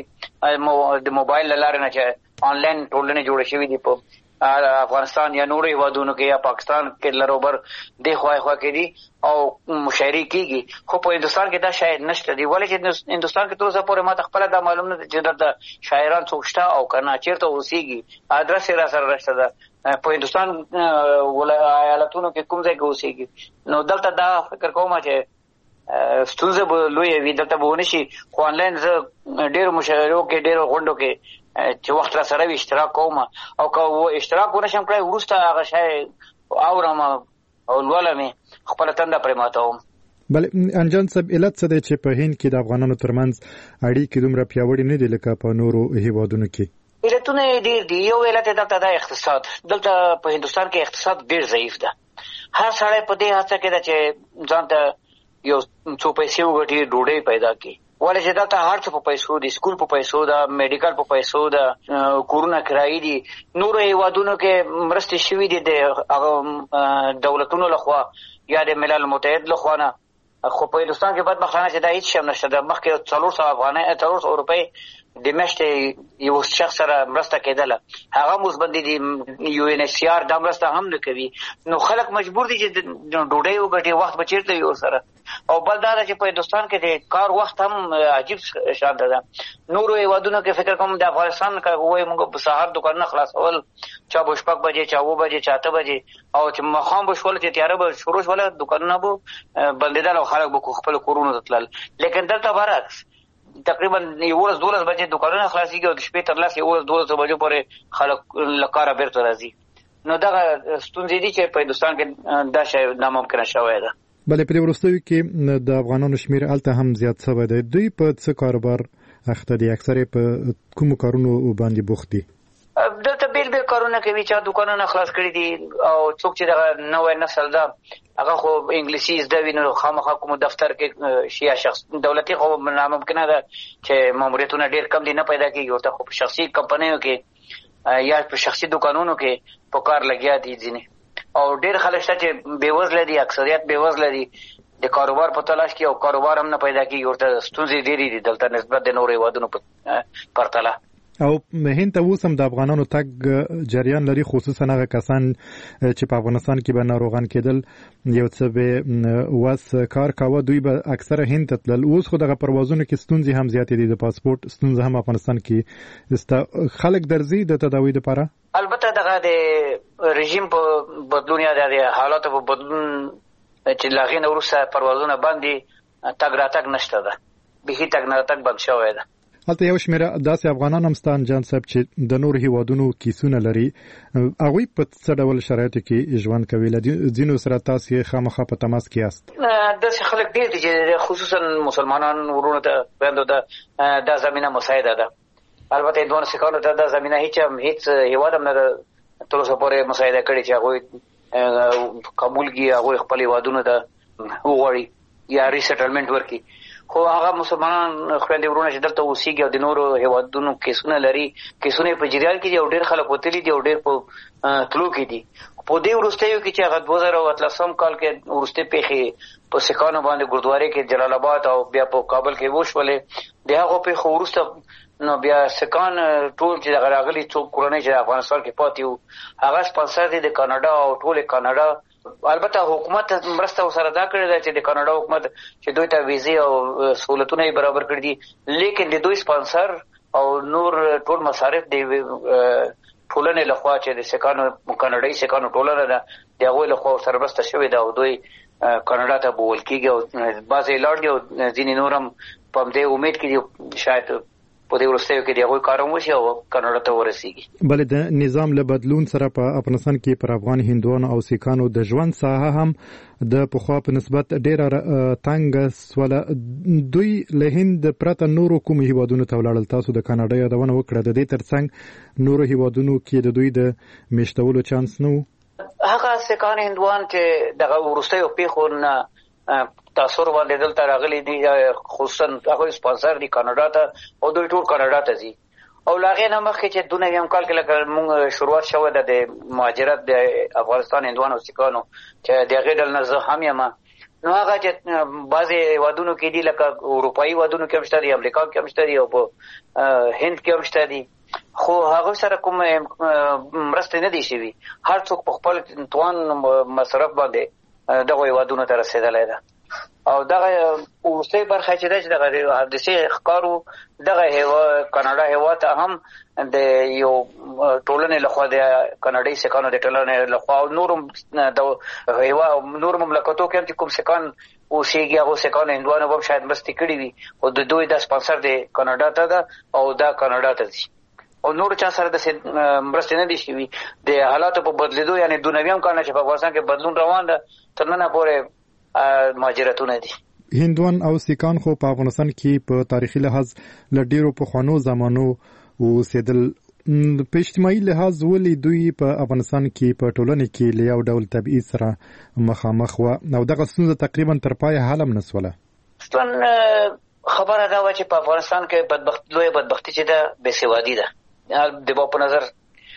له لارې نه چې آنلاین ټولنې جوړې شوي دي په افغانستان یا نورو هیوادونو کې یا پاکستان کې لروبر دی خوا کې دي او مشاعرې کېږي. خو په هندوستان کې دا شاید نشته دي، ولې چې هندوستان کې تر اوسه پورې ما ته خپله دا معلوم نه ده چې دلته شاعران څوک شته او که نه، چېرته اوسېږي، ادرس یې را سره نشته ده. په هندوستان ایالتونو کې کوم ځای کې اوسېږي. نو دلته دا فکر کوم چې ستونزه به لویه وي، دلته به ونه شي. خو آنلاین زه ډېرو مشاعرو کې، ډېرو غونډو کې چې وخت را سره اشتراک کوم او که اشتراک ونشم کړی وروسته هغه شی اورم او لولم خپل تنده پرې ماتوم. بل انجان صاحب علت څه دی چې په هند کې د افغانانو ترمنځ اړیکې دومره پیاوړې نه دي لکه په نورو هیوادونو کې؟ علتونه ډېر دي. یو علت دلته د اقتصاد، دلته په هندوستان کې اقتصاد ډېر ضعیف ده. هر سړی په دې هڅه کې ده چې ځان ته یو څو پیسې وګټي، ډوډۍ پیدا کړي. ولې چې دلته هر څه په پیسو دي، سکول په پیسو ده، میډیکل په پیسو ده، کورونه کرایي دي. نورو هیوادونو کې مرستې شوي دي د دولتونو لخوا یا د ملل متحد لخوا نه، خو په هندوستان کې بدبختانه چې دا هیڅ شی نشته. د مخکې 400 روپۍ د میاشتې یو شخص سره مرسته کېدله، هغه اوس باندې د UNHCR دا مرسته هم نه کوي. نو خلک مجبور دي چې ډوډۍ وګټي، وخت به چېرته وي ورسره. او بل دا ده چې په هندوستان کې د کار وخت هم عجیب شانته ده. نورو هیوادونو کې فکر کوم د افغانستان که وایي موږ په سهار دوکانونه خلاصول، چا به 6 بجې، چا 7 بجې، چا 8 بجې، او چې ماښام به شول چې تیاره به شروع شوله، دوکانونه به بندېدل او خلک به خپلو کورونو ته تلل. لیکن دلته برعکس تقریبا 11-12 بجې دوکانونه خلاصېږي او د شپې تر لس 11-12 بجو پورې خلک له کاره بیرته راځي. نو دغه ستونزې دي چې په هندوستان کې دا شی ناممکنه شوی ده. بلې په دې وروستیو کې د افغانانو شمېر هلته هم زیات شوی دی. دوی په څه کاروبار اخته دي؟ اکثر یې په کومو کارونو باندې بوخت دي؟ دلته بیل بیل کارونه کوي، چا دوکانونه خلاص کړي دي او څوک چې دغه نوی نسل ده هغه خو انګلیسي زده وي، نو خامخا کوم دفتر کې شیا شخص دولتي خو ناممکنه ده چې ماموریتونه ډېر کم دي، نه پیدا کېږي ورته. خو په شخصي کمپنیو کې یا په شخصي دوکانونو کې په کار لګیا دي ځینې، او ډېر خلک شته چې بېوزله دي، اکثریت بېوزله دي، د کاروبار په تلاش کې او کاروبار هم نه پیدا کېږي ورته. ستونزې ډېرې دي دلته نسبت د نورو هېوادونو په پرتله. او هند ته اوس هم د افغانانو تګ جریان لري، خصوصا هغه کسان چې په افغانستان کې به ناروغان کېدل، یو څه به وس کار کاوه، دوی به اکثره هند ته تلل. اوس خو دغه پروازونو کې ستونزې هم زیاتې دي، د پاسپورت ستونزه هم افغانستان کې خلک درځي د تداوی لپاره. البته دغه د رژیم په بدلون یا د حالاتو په بدلون چې لاغې نه وروسته پروازونه باندې تګ راتګ نشته ده، بیخي تګ راتګ بند شوی ده. هلته یو شمېره داسې افغانان هم سته انجان صاحب چې د نورو هیوادونو کیسونه لري. هغوی په څه ډول شرایطو کې ژوند کوي؟ له ځینو سره تاسې خامخا په تماس کې یاست؟ داسې خلک ډېر دي چې خصوصا مسلمانان ورونو ته خویندو ته دا زمینه مساعده ده. البته دوه سیکانو ته دا زمینه هیڅ هیواد هم نه ده تر اوسه پورې مساعده کړې چې هغوی قبول کړي، هغوی خپل هیوادونو ته وغواړي یا ریسیټلمنټ ورکړي. خو هغه مسلمانان خویندې ورونه چې دلته اوسېږي او د نورو هیوادونو کیسونه لري، کیسونه په جریان کې دي او ډېر خلک وتلي دي او ډېر په تلو کې دي. په دې وروستیو کې چې هغه 2013 کال کې وروستۍ پیښې په سیکانو باندې ګردوارې کې جلال آباد او بیا په کابل کې وشولې، د هغو پیښو وروسته نو بیا سیکان ټول چې دغه راغلي څوک کورنۍ چې افغانستان کې پاتې وو هغه سپانسر دي د کاناډا او ټول کاناډا. البته حکومت مرسته ورسره دا کړې ده چې د کاناډا حکومت چې دوی ته ویزې او سهولتونه یې برابر کړي دي، لیکن د دوی سپانسر او نور ټول مصارف د ټولنې لخوا چې د سیکانو کاناډایي سیکانو ټولنه ده د هغوی لخوا ورسره مرسته شوې ده او دوی کاناډا ته بوول کېږي او بعضې یې لاړ دي او ځینې نور هم په همدې امید کې دي شاید په دې وروستیو کې د هغوی کار هم وشي او کاناډا ته ورسېږي. بلې د نظام له بدلون سره په افغانستان کې پر افغان هندوانو او سیکانو د ژوند ساحه هم د پخوا په نسبت ډېره تنګه سوله. دوی له هند پرته نورو کومو هیوادونو ته ولاړل؟ تاسو د کاناډا یادونه وکړه، د دې ترڅنګ نورو هیوادونو کې د دوی د میشتولو چانس نه و؟ هغه سیکان هندوان چې دغه وروستیو پیښو نه تاثر باندې دلته راغلي دي، خصوصا هغوی سپانسر دي کاناډا ته او دوی ټول کاناډا ته ځي. او له هغې نه مخکې چې 2009 کال کې لکه مونږ شروعات شوی ده د مهاجرت د افغانستان هندوانو او سیکانو چې د هغې ډله نه زه هم یم، نو هغه چې بعضې هیوادونو کې دي لکه اروپایي هیوادونو کې هم شته دي، امریکا کې هم شته دي او په هند کې هم شته دي، خو هغوی سره کوم مرستې نه دي شوي. هر څوک په خپل توان مصرف باندې دغه هیوادونو ته رسېدلی ده. او دغه وروستۍ برخه چې ده چې دغه حادثې ښکارو دغه کاناډا هیواد ته هم د یو ټولنې لخوا د کاناډایي سیکانو د ټولنې لخوا او نورو مملکتو کې هم چې کوم سیکان اوسېږي هغو سیکانو هندوانو به هم شاید مرستې کړي وي، خو د دوی دا سپانسر د کاناډا ته ده او دا کاناډا ته ځي او نور چا سره د مرستې نه دي شوي د حالاتو په بدلیدو، یعنی دنیوي کارونه چې په افغانستان کې بدلون روان ده تر نن پورې مهاجرتونه دي. هندوان او سیکان خو په افغانستان کې په تاریخي لحاظ له ډیرو پخوانو زمانو اوسېدل. په اجتماعي لحاظ ولې دوی په افغانستان کې په ټولنه کې له یو ډول تبعیض سره مخامخ و او دغه ستونزه تقریبا تر پای حل هم نسوله؟ خبره دا و چې په افغانستان کې لویه بدبختي چې ده بېسوادي ده. د با په نظر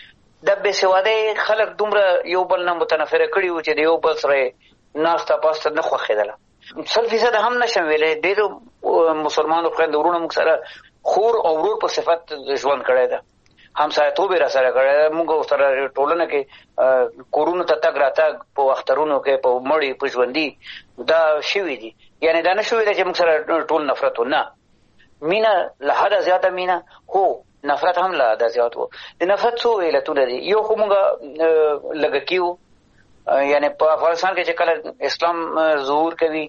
د بېسوادۍ خلک دومره یو بل نه متنفره کړي وو چې د یو بل سره ناسته پاسته نه خوښېدله. 100% هم نشم ویلی. ډېرو مسلمانو خویندو وروڼو موږ سره خور او ورور په صفت ژوند کړی ده، همسایه‌توب یې راسره کړی ده. موږ سره ټولنه کې کورونو ته تګ راتګ په اخترونو کې په مړي په ژوندي دا شوي دي. یعنی دا نه شوي ده چې موږ سره ټول نفرت و. نه، مینه له حده زیاته مینه، خو نفرت هم له حده زیات و. د نفرت څو علتونه دي. یو خو موږ لږکي وو، یعنی په افغانستان کې چې کله اسلام ظهور کوي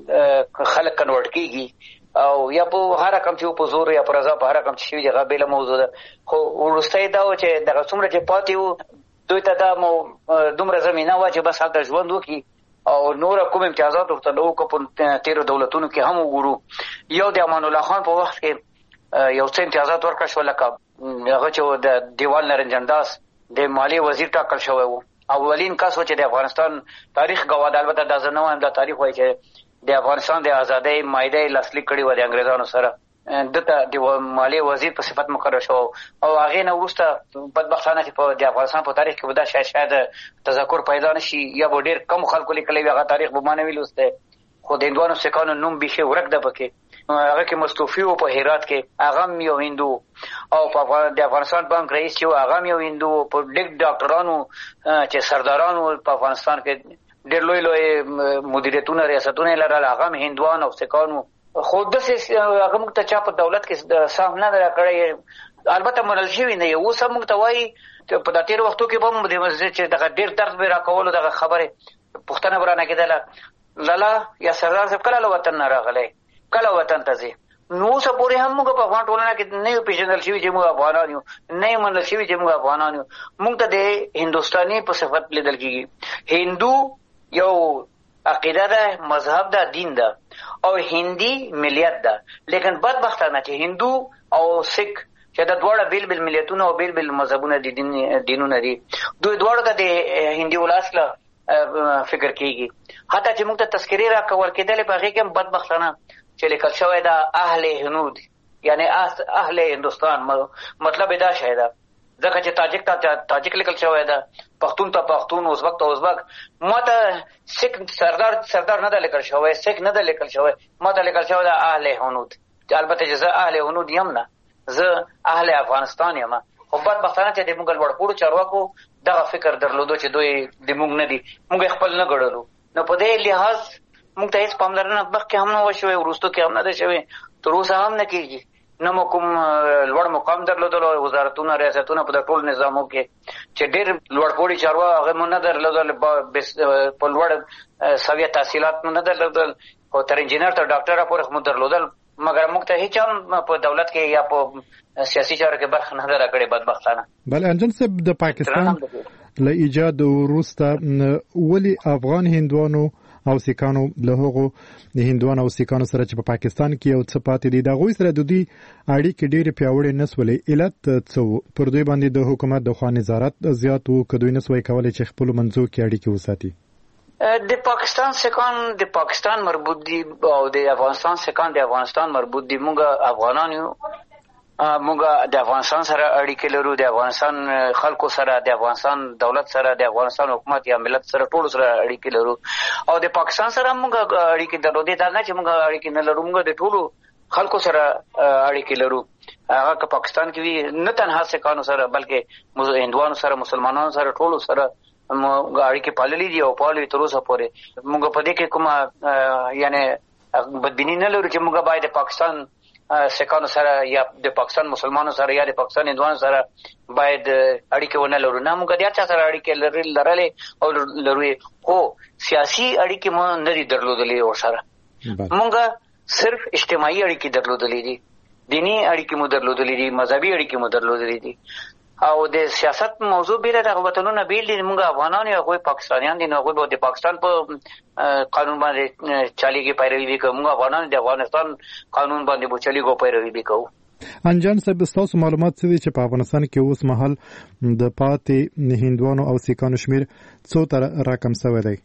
خلک کنورټ کیږي او یا په هر رقم چې په زور یا په رضا په هر رقم چې شوي هغه بېله موضوع ده. خو وروستی دا و چې دغه څومره چې پاتې وو دوی ته دا دومره زمینه وه چې بس هلته ژوند وکړي او نور کوم امتیازات ورته نه وکړو. په تېرو دولتونو کې هم وګورو، یو د امان الله خان په وخت کې یو څه امتیازات ورکړل شول، لکه هغه چې د دیوال نرنجن داس د مالیې وزیر ټاکل شوی و. اولین کس و چې د افغانستان تاریخ ګواه ده. البته دا زه نه وایم، دا تاریخ وایي چې د افغانستان د ازادۍ معاهده لاسلیک کړې وه د انګریزانو سره. دته د مالیې وزیر په صفت مقرر شو او هغې نه وروسته بدبختانه چې د افغانستان په تاریخ کې به دا شاید تذکر پیدا نه شي یا به ډېر کم خلکو لیکلی وي. هغه تاریخ به ما نه وي لوستی، خو د هندوانو سیکانو نوم بیخي ورک ده پکې. هغه کې مستوفي و په هرات کې، هغه هم یو هندو، او د افغانستان بانک رئیس چې و هغه هم یو هندو. په ډېر ډاکټرانو چې سردارانو په افغانستان کې ډېر لوی لوی مدیریتونه ریاستونه یې لرل، هغه هم هندوان او سیکانو. خو داسې هغه موږ ته چا په دولت کې سهم نه ده کړی. البته منل شوي نه یو. اوس هم موږ ته وایي په دا تېرو وختو کې به هم چې دغه ډېر درد به یې راکولو، دغه خبرې پوښتنه به رانه کېدله، لالا یا سردار صاحب کله له وطن نه راغلی، کله وطن ته ځې؟ نو اوسه پورې هم موږ په افغان ټولنه کې نه یو پېژندل شوي چې موږ افغانان یو، نه یې منل شوي چې موږ افغانان یو. موږ ته د هندوستاني په صفت لیدل کېږي. هندو یو عقیده ده، مذهب ده، دین ده، او هندي ملیت ده. لیکن بدبختانه چې هندو او سکھ چې د دواړه بیل بیل ملیتونه او بیل بیل مذهبونه دي، دینونه دي، دوی دواړو ته د هندي ولاس له فکر کېږي. حتی چې موږ ته تذکرې راکول کېدلې په هغې کې هم بدبختانه چې لیکل شوی ده اهل هنود، یعنی اهل هندوستان. مطلب یې دا شی ده، ځکه چې تاجک ته تاجک لیکل شوی ده، پښتون ته پښتون، ازبک ته ازبک. ما ته سکھ سردار نه ده لیکل شوی، سکھ نه ده لیکل شوی، ما ته لیکل شوی ده اهل هنود. البته چې زه اهل هنود یم نه، زه اهل افغانستان یم. خو بدبختانه چې د موږ لوړپوړو چارواکو دغه فکر درلودو چې دوی د موږ نه دي، موږ خپل نه ګڼلو. نو په دې لحاظ موږ ته هېڅ پاملرنه مخکې هم نه وه شوې، وروستو کې هم نه ده شوې، تر اوسه هم نه کېږي. نه مو کوم لوړ مقام درلودلو، وزارتونه ریاستونه په د ټول نظامو کې چې ډېر لوړپوړي چارواکي هغه مو نه درلودل، په لوړ سویه تحصیلات مو نه درلودل، خو تر انجینر تر ډاکټره پورې مو درلودل، مګر موږ ته هېڅ هم په دولت کې یا په سیاسي چارو کې برخه نه ده راکړې بدبختانه. بله انجن صاحب، د پاکستان له ایجاد وروسته ولې افغان هندوانو او سیکانو له هغو د هندوانو او سیکانو سره چې په پاکستان کې یو څه پاتې دي، د هغوی سره د دوی اړیکې ډېرې پیاوړې نه سولې؟ علت څه و؟ پر دوی باندې د حکومت د خوا نظارت زیات و که دوی نه سوی کولی چې خپلو منځو کې اړیکې وساتي؟ د پاکستان سیکان د پاکستان مربوط دي او د افغانستان سیکان د افغانستان مربوط دي. موږ افغانان یو، موږ د افغانستان سره اړیکې لرو، د افغانستان خلکو سره، د افغانستان دولت سره، د افغانستان حکومت یا ملت سره، ټولو سره اړیکې لرو. او د پاکستان سره موږ اړیکې درلودې، دا نه چې موږ اړیکې نه لرو، موږ د ټولو خلکو سره اړیکې لرو. هغه که پاکستان کې وي، نه تنها سیکانو سره بلکې هندوانو سره، مسلمانانو سره، ټولو سره موږ اړیکې پاللې دي او پالو تر اوسه پورې. موږ په دې کې کومه یعنی بدبیني نه لرو چې موږ باید د پاکستان سیکانو سره یا د پاکستان مسلمانانو سره یا د پاکستان هندوانو سره باید اړیکې ونه لرو. نه، موږ د هر چا سره اړیکې لرلې او لرو، خو سیاسي اړیکې مو نه دي درلودلې ورسره. موږ صرف اجتماعي اړیکې درلودلې دي. دینی اړیکې مو درلودلې دي، مذهبي اړیکې مو درلودلې دي، او د سیاست موضوع بیره دغه وطنونه بیل دي. موږ افغانان یو، هغوی پاکستانیان دي، نو هغوی به د پاکستان په قانون باندې چلیږي، پیروي به کوو. موږ افغانان د افغانستان قانون باندې به چلیږو، پیروي به کوو. انجان صاحب، ستاسو معلومات څه دي چې په افغانستان کې اوس مهال د پاتې هندوانو او سیکانو شمیر څو ته راکم شوی دی؟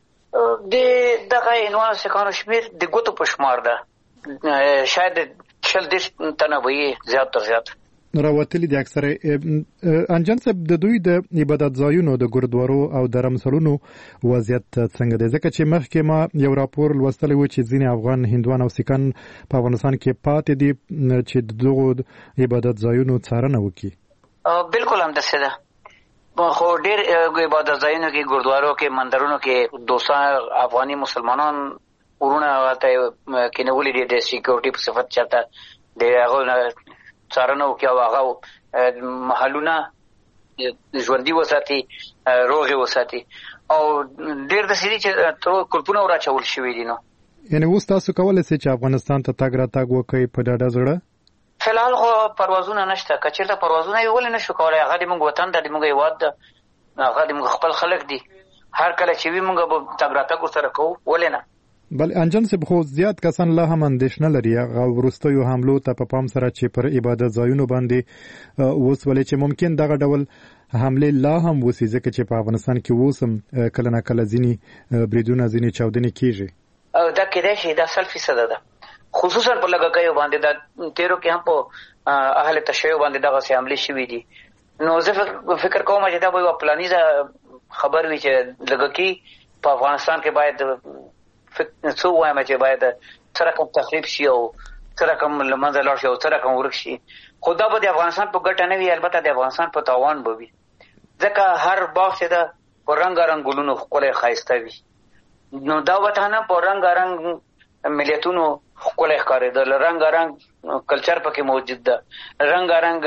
دغه هندوانو سیکانو شمیر د ګوتو په شمار ده، شاید 40 تنه وي، زیات تر زیات راوتلي دي اکثره. انجان صاحب، د دوی د عبادت ځایونو د ګردوارو او د رمسلونو وضعیت څنګه دی؟ ځکه چې مخکې ما یو راپور لوستلی و چې ځینې افغان هندوان او سیکان په افغانستان کې پاتې دي چې دغو عبادت ځایونو څارنه وکړي. بالکل همداسې ده، خو ډېر عبادت ځایونو کې، ګردوارو کې، مندرونو کې 200 افغاني مسلمانان ورونه ورته کېنولي دي د سیکورټي په صفت، چېرته د هغو څارنه وکړي او هغه محلونه ژوندي وساتي، روغې وساتي، او ډېر داسې دي چې کلپونه وراچول شوي دي. نو یعنې اوس تاسو کولی شئ چې افغانستان ته تګ راتګ وکړئ په ډاډه زړه؟ فلحال خو پروازونه نشته. که چېرته پروازونه یې ولې نشو کولی، هغه د موږ وطن ده، د موږ هېواد ده، هغه د موږ خپل خلک دي، هر کله چې وي موږ به تګ راتګ ورسره کوو، ولې نه؟ بل انجان صاحب، خو زیات کسان لا هم اندېښنه لري هغه وروستیو حملو ته په پام سره چې پر عبادت ځایونو باندې وسولې، چې ممکن دغه ډول حملې لا هم وسي، ځکه چې په افغانستان کې اوس هم کله نه کله ځینې بریدونه، ځینې چاودنې کېږي. دا کېدای شي دا 100% ده، خصوصا په لږکیو باندې. دا تیرو کې هم په اهل تشیع باندې دغسې حملې شوي دي. نو زه فکر کوم چې دا به یوه پلانیزه خبر وي چې لږکي په افغانستان کې باید څو وایم چې باید څه رقم تخریب شي او څه رقم له منځه لاړ شي او څه رقم ورک شي. خو دا به د افغانستان په ګټه نه وي، البته د افغانستان په تاوان به وي، ځکه هر باغ چې ده په رنګارنګ ګلونو ښکلی ښایسته وي. نو دا وطن په رنګارنګ ملیتونو ښکلی ښکارېده، رنګارنګ کلچر پکې موجود ده، رنګارنګ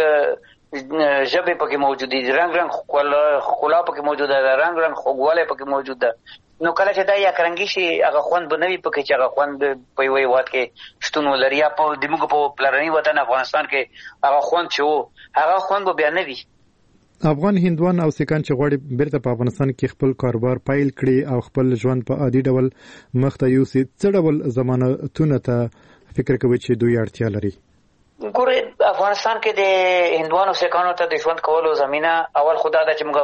ژبې پکې موجود دي، رنګ ښکلا پکې موجوده ده، رنګ خوږوالی پکې موجود ده. نو کله چې دا یک رنګي شي، هغه خوند به نه وي پکې چې هغه خوند په یوه هېواد کې شتون ولري، یا په د موږ په پلرني وطن افغانستان کې هغه خوند چې و، هغه خوند به بیا نه وي. افغان هندوان او سیکان چې غواړي بیرته په افغانستان کې خپل کاروبار پیل کړي او خپل ژوند په عادي ډول مخته یوسي، څه ډول ضمانتونو ته فکر کوي چې دوی اړتیا لري؟ ګورې، افغانستان کې د هندوانو سیکانو ته د ژوند کولو زمینه اول خو دا ده چې موږ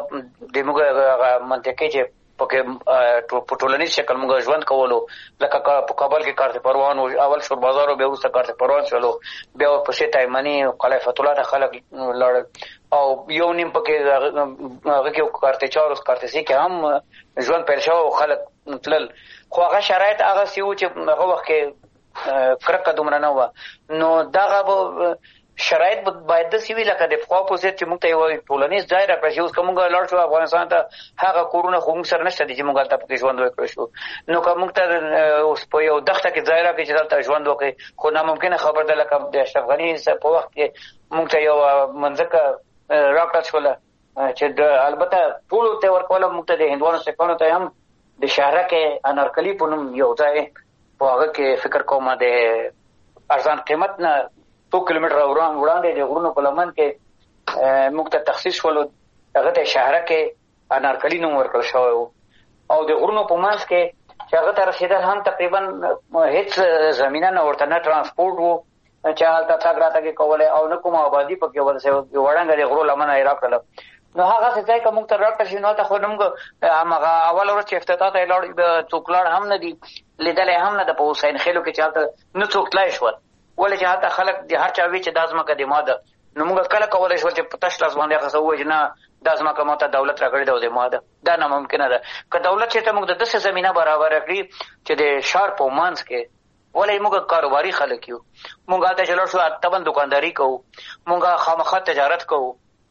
منطقې چې په ټولنیز شکل موږ ژوند کولو، لکه په کابل کې کارت پروان و، اول شور بازار و، بیا وروسته کارت پروان شولو، بیا ورپسې تایمني قلعه فتح الله ته خلک لاړل، او یو نیم پکې هغه کې کارت چار اوس کارت سي کې هم ژوند پیل شو او خلک تلل. خو هغه شرایط هغسې وو چې هغه وخت کې کرکه دومره نه وه. نو دغه به شرایط باید داسې وي لکه د پخوا په ضد چې موږ ته یو ټولنیز ځای راکړل شي. اوس که موږ لاړ شو افغانستان ته، هغه کورونه خو موږ سره نشته دي چې موږ هلته پکې ژوند وکړی شو. نو که موږ ته اوس په یو دښته کې ځای راکړي چې دلته ژوند وکړي، خو ناممکنه خبر ده. لکه د اشرف غني په وخت کې موږ ته یو منځکه راکړل شوله چې البته ټولو ته ورکوله، موږ ته د هندوانو سیکانو ته هم د شهرک انارکلي په نوم یو ځای په هغه کې فکر کوم د ارزان قیمت نه 2 کیلومتره وړاندې د غرونو په لمن کې موږ ته تخصیص شولو، هغه ته شهرک انارکلي نوم ورکړل شوی و. او د غرونو په منځ کې چې هغه ته رسېدل هم تقریبا هېڅ زمینه نه ورته، نه ټرانسپورټ و چې هلته تګ راتګ یې کولی، او نه کومه آبادي پکې یو وړنګه د غرو لمنه یې راکړله. نو هغسې ځای که موږ ته راکړل شي، نو هلته خو موږ هماغه اوله ورځ چې افتتاح ته یې لاړ، څوک لاړ هم نه دي، لیدلی هم نه ده په حسین خیلو کې چې هلته نه څوک تللی شول، ولې چې هلته خلک د هر چا وي چې دا ځمکه د ما ده. نو موږ کله کولی شول چې په تش لاس باندې هغه څه ووایو چې نه دا ځمکه ما ته دولت راکړې ده او د ما ده، دا ناممکنه ده. که دولت چېرته موږ د داسې زمینه برابره کړي چې د ښار په منځ کې، ولې موږ کاروباري خلک یو، موږ هلته چې لاړ شو طبعا دکانداري کوو، موږ خامخا تجارت کوو،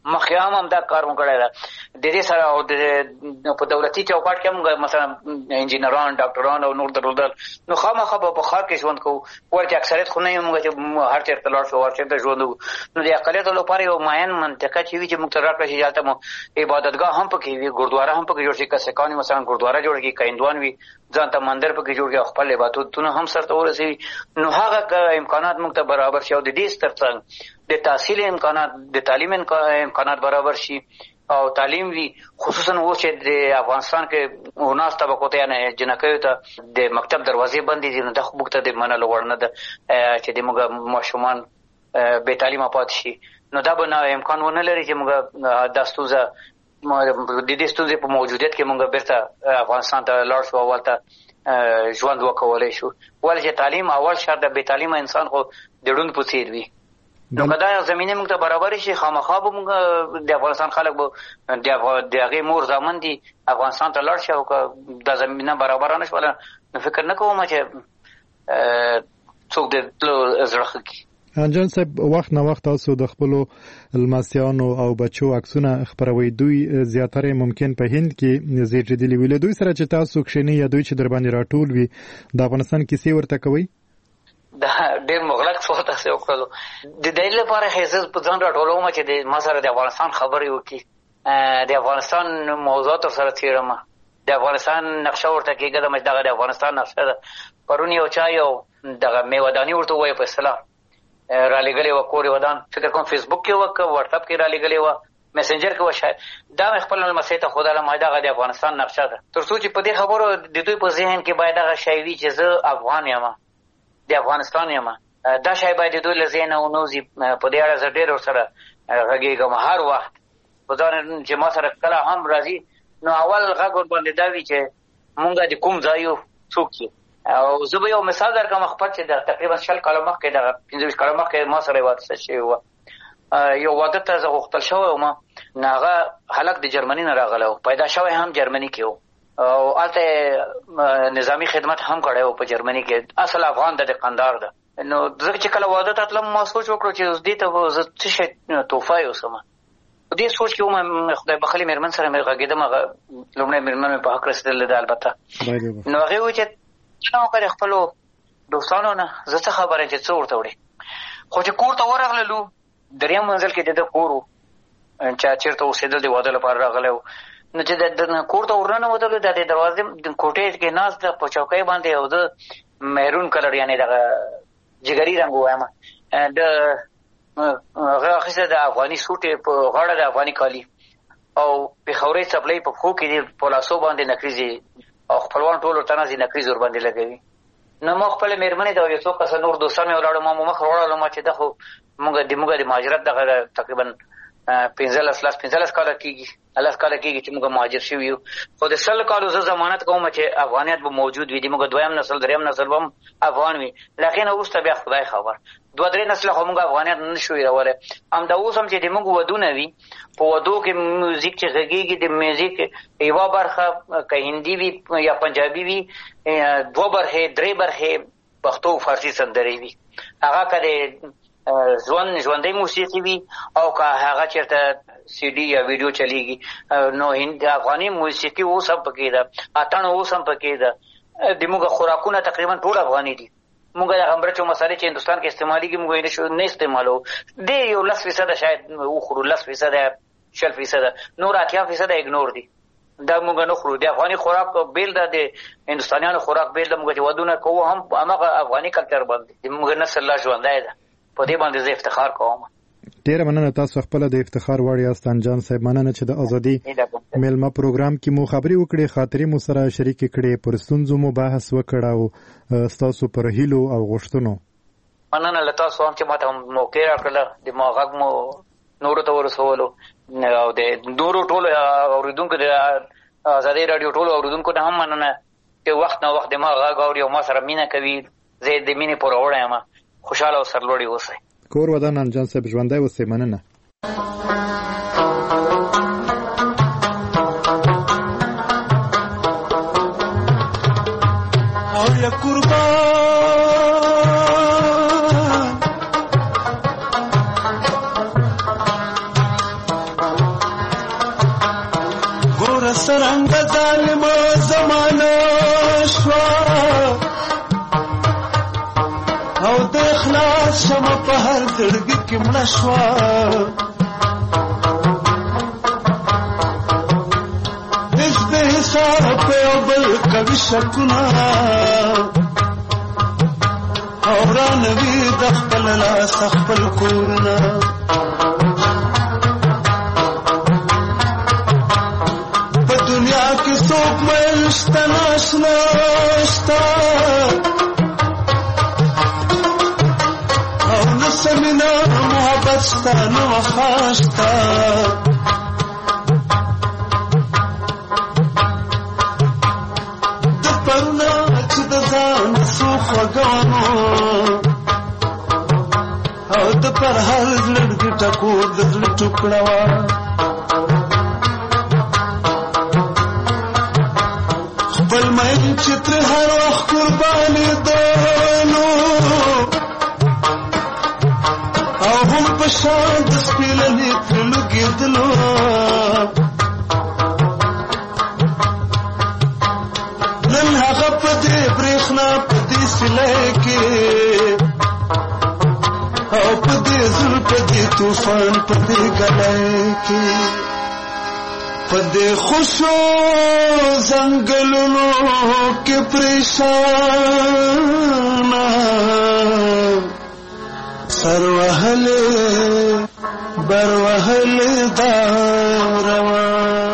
مخیام هم دا کار وکړی دا د دې سره او په دولتي چوکاټ کې هم مثلا انجینران ډاکټران او نور درلودل نو خامخا په ښار کې ژوند کوو ورته اکثریت خو نه یو موږ چې هر چېرته لاړ شو هر چېرته ژوند نو د اقلیتو لپاره یو معین منطقه چې وي چې موږ ته راکړه چې هلته مو عبادتګاه هم پکې وي ګردواره هم پکې جوړ شي که سکان وي مثلا ګردواره جوړ کړي که هندوان وي ځان ته مندر پکې جوړ کړي او خپل عبادتونه هم سرته ورسوي نو هغه امکانات موږ ته برابر شي او د دې ترڅنګ د تحصیل امکانات د تعلیم امکانات برابر شي او تعلیم وی خصوصا و چې د افغانستان کې وناس طبقو ته نه جنکیو ته د مکتب دروازې بندې دي نو د خو بوکته د منلو وړ نه ده چې د موږ ماشومان بې تعلیمه پاتې شي نو دا به نه امکان ونه لري چې موږ دا ستونزه د دې ستونزې په موجودیت کې موږ بیرته افغانستان ته لاړ شو اول ته ژوند وکولی شو ولې چې تعلیم اول شرط د بې تعلیمه انسان خو د ړوند په څېر وي نو که دا زمینه موږ ته برابر شي خامخا به موږ د افغانستان خلک به د هغې مور زامن دي افغانستان ته لاړ شي او که دا زمینه برابره نه شوله نو فکر نه کوم چې څوک د تلو زړه ښه کړي. انجان صاحب وخت نه وخت تاسو د خپلو لمسیانو او بچو عکسونه خپروي دوی زیاتره ممکن په هند کې زیږیدلي وي له دوی سره چې تاسو کښینی یا دوی چې در باندې راټول وي د افغانستان کیسې ورته کوي دا ډېر مغلق سوال تاسو وکړلو د دې لپاره هیڅ په ځان راټولوم چې د ما سره د افغانستان خبرې وکړي د افغانستان موضوعات سره تیرم د افغانستان نقشه ورته کېږي دغه د افغانستان نقشه ده پرون یو چا یو دغه میوهداني ورته ووایي په اصطلاح را لېږلې وه کور یې ودان فکر کوم فیسبوک کې وه که واټساپ کې را لېږلې وه میسنجر کې وه شاید دا مې خپل لمسۍ ته ښودله دغه د افغانستان نقشه ده تر څو چې په دې خبرو د دوی په ذهن کې باید دغه شی وي چې زه افغان یم د افغانستان یم دا شی باید د دوی له ذهنه ونوځي په دې اړه زه ډېر ورسره غږېږم هر وخت په ځان چې ما سره کله هم راځي نو اول غږ ورباندې دا وي چې مونږ د کوم ځای یو څوک یو او زه به یو مثال درکړم خپل چې د تقریبا 20 کاله مخکې دغه 15 کاله مخکې ما سره واده شوی وه یو واده ته زه غوښتل شوی وم نو هغه هلک د جرمني نه راغلی و پیدا شوی هم جرمني کې و او هلته نظامي خدمت هم کړی و په جرمني کې اصل افغان د قندار ده نو زه چې کله واده ته تلم ما سوچ وکړو چې دې ته به زه څه شی تحفه یوسم په دې سوچ کې وم خدای بخلي مېرمن سره مې غږېدم هغه لومړی مېرمن مې په حق رسېدلې ده البته نو هغې وویل چې نه وکړې خپلو دوستانو نه زه څه خبره چې څه ورته وړې خو چې کور ته ورغللو درېیم منزل کې د ده کور و چا چېرته اوسېدل د واده لپاره راغلی و نو چې د کور ته ورننوتلو د دروازې د کوټې کې ناست ده په چوکۍ باندې او د مهرون کلر یعنې دغه جګري رنګ ووایم د هغه اخیسته د افغاني سوټ په غاړه د افغاني کالي او پېښورۍ څپلۍ په پښو کې دي په لاسو باندې نکریزې او خپلوان ټول ورته ناست دي نکریز ورباندې لګوي نو ما خپله مېرمنې ته یو څو کسه نور دوستان مې ولاړو ما مخ وړلم چې دا خو موږ د مهاجرت دغه تقریبا 15 کاله کېږي 10 کاله کېږي چې موږ مهاجر شوي یو خو د 100 کالو زه ضمانت کوم چې افغانیت به موجود وي د موږ دویم نسل دریم نسل به هم افغان وي له هغې نه وروسته بیا خدای خبر 2-3 نسله خو موږ افغانیت نه شو هېرولی همدا اوس هم چې د موږ ودونه وي په ودو کې میوزیک چې غږېږي د میوزیک یوه برخه که هندي وي یا پنجابي وي 2 برخې 3 برخې پښتو او فارسي سندرې وي هغه که د ژوندۍ موسیقي وي او که هغه چېرته سی ډي یا ویډیو چلیږي نو افغاني موسیقي اوس هم پکې ده اتڼ اوس هم پکې ده د موږ خوراکونه تقریبا ټول افغاني دي موږ د مرچو مسالې چې هندوستان کې استعمالېږي موږ نه استعمالوو ډېر یو 10% شاید وخورو 10% 60% نور 80% اګنور دي دا موږ نه خورو د افغاني خوراک بیل ده د هندوستانیانو خوراک بیل ده موږ چې ودونه کوو هم هماغه افغاني کلچر باندې موږ نسل لا ژوندی ده په دې باندې زه افتخار کوم ډیره مننه تاسو خپل د افتخار وړ یاست انجان صاحب مننه چې د ازادي میلمه پروګرام کې مو خبري وکړې خاطرې مو سره شریک کړې پر ستونزو مو بحث وکړ او تاسو پر هیلو او غوښتنو مننه له تاسو هم چې ماته موقع راکړه د ما غږ مو نورو ته ورسولو او د نورو ټولو اورېدونکو د ازادي رادیو ټولو اورېدونکو ته هم مننه چې وخت نه وخت د ما غږ اوري او ما سره مینه کوي زه د مینې پوروړی یم خوشحاله او سرلوړي اوسئ کور ودان انجان صاحب ژوندی اوسئ مننه سرنګ ظالم زمانه شوا او د اخلاص شمه په هر زړګي کې مړه شوا هیڅ به حساب په یو بل کوي شکونه او رانوي د خپل لاس خپل کورونه په دنیا کې څوک مې شته ناشنا شته او نه سمینا محبت شته نه وفا شته د پرونه چې د ځان څو خوږوانو او د پر هر زړګي ټکور د زړه ټوکړه وه خپل مین چې تر هر وخت قرباني دلو او هم په شان د سپېلنې تر لګېدلو نن هغه په دې برېښنا په دې سیلۍ کې او په دې زړه په دې طوفان په دې ګلۍ کې په دې خوشو زنګلونو کې پریشانه سر وهلې بر وهلې دا روان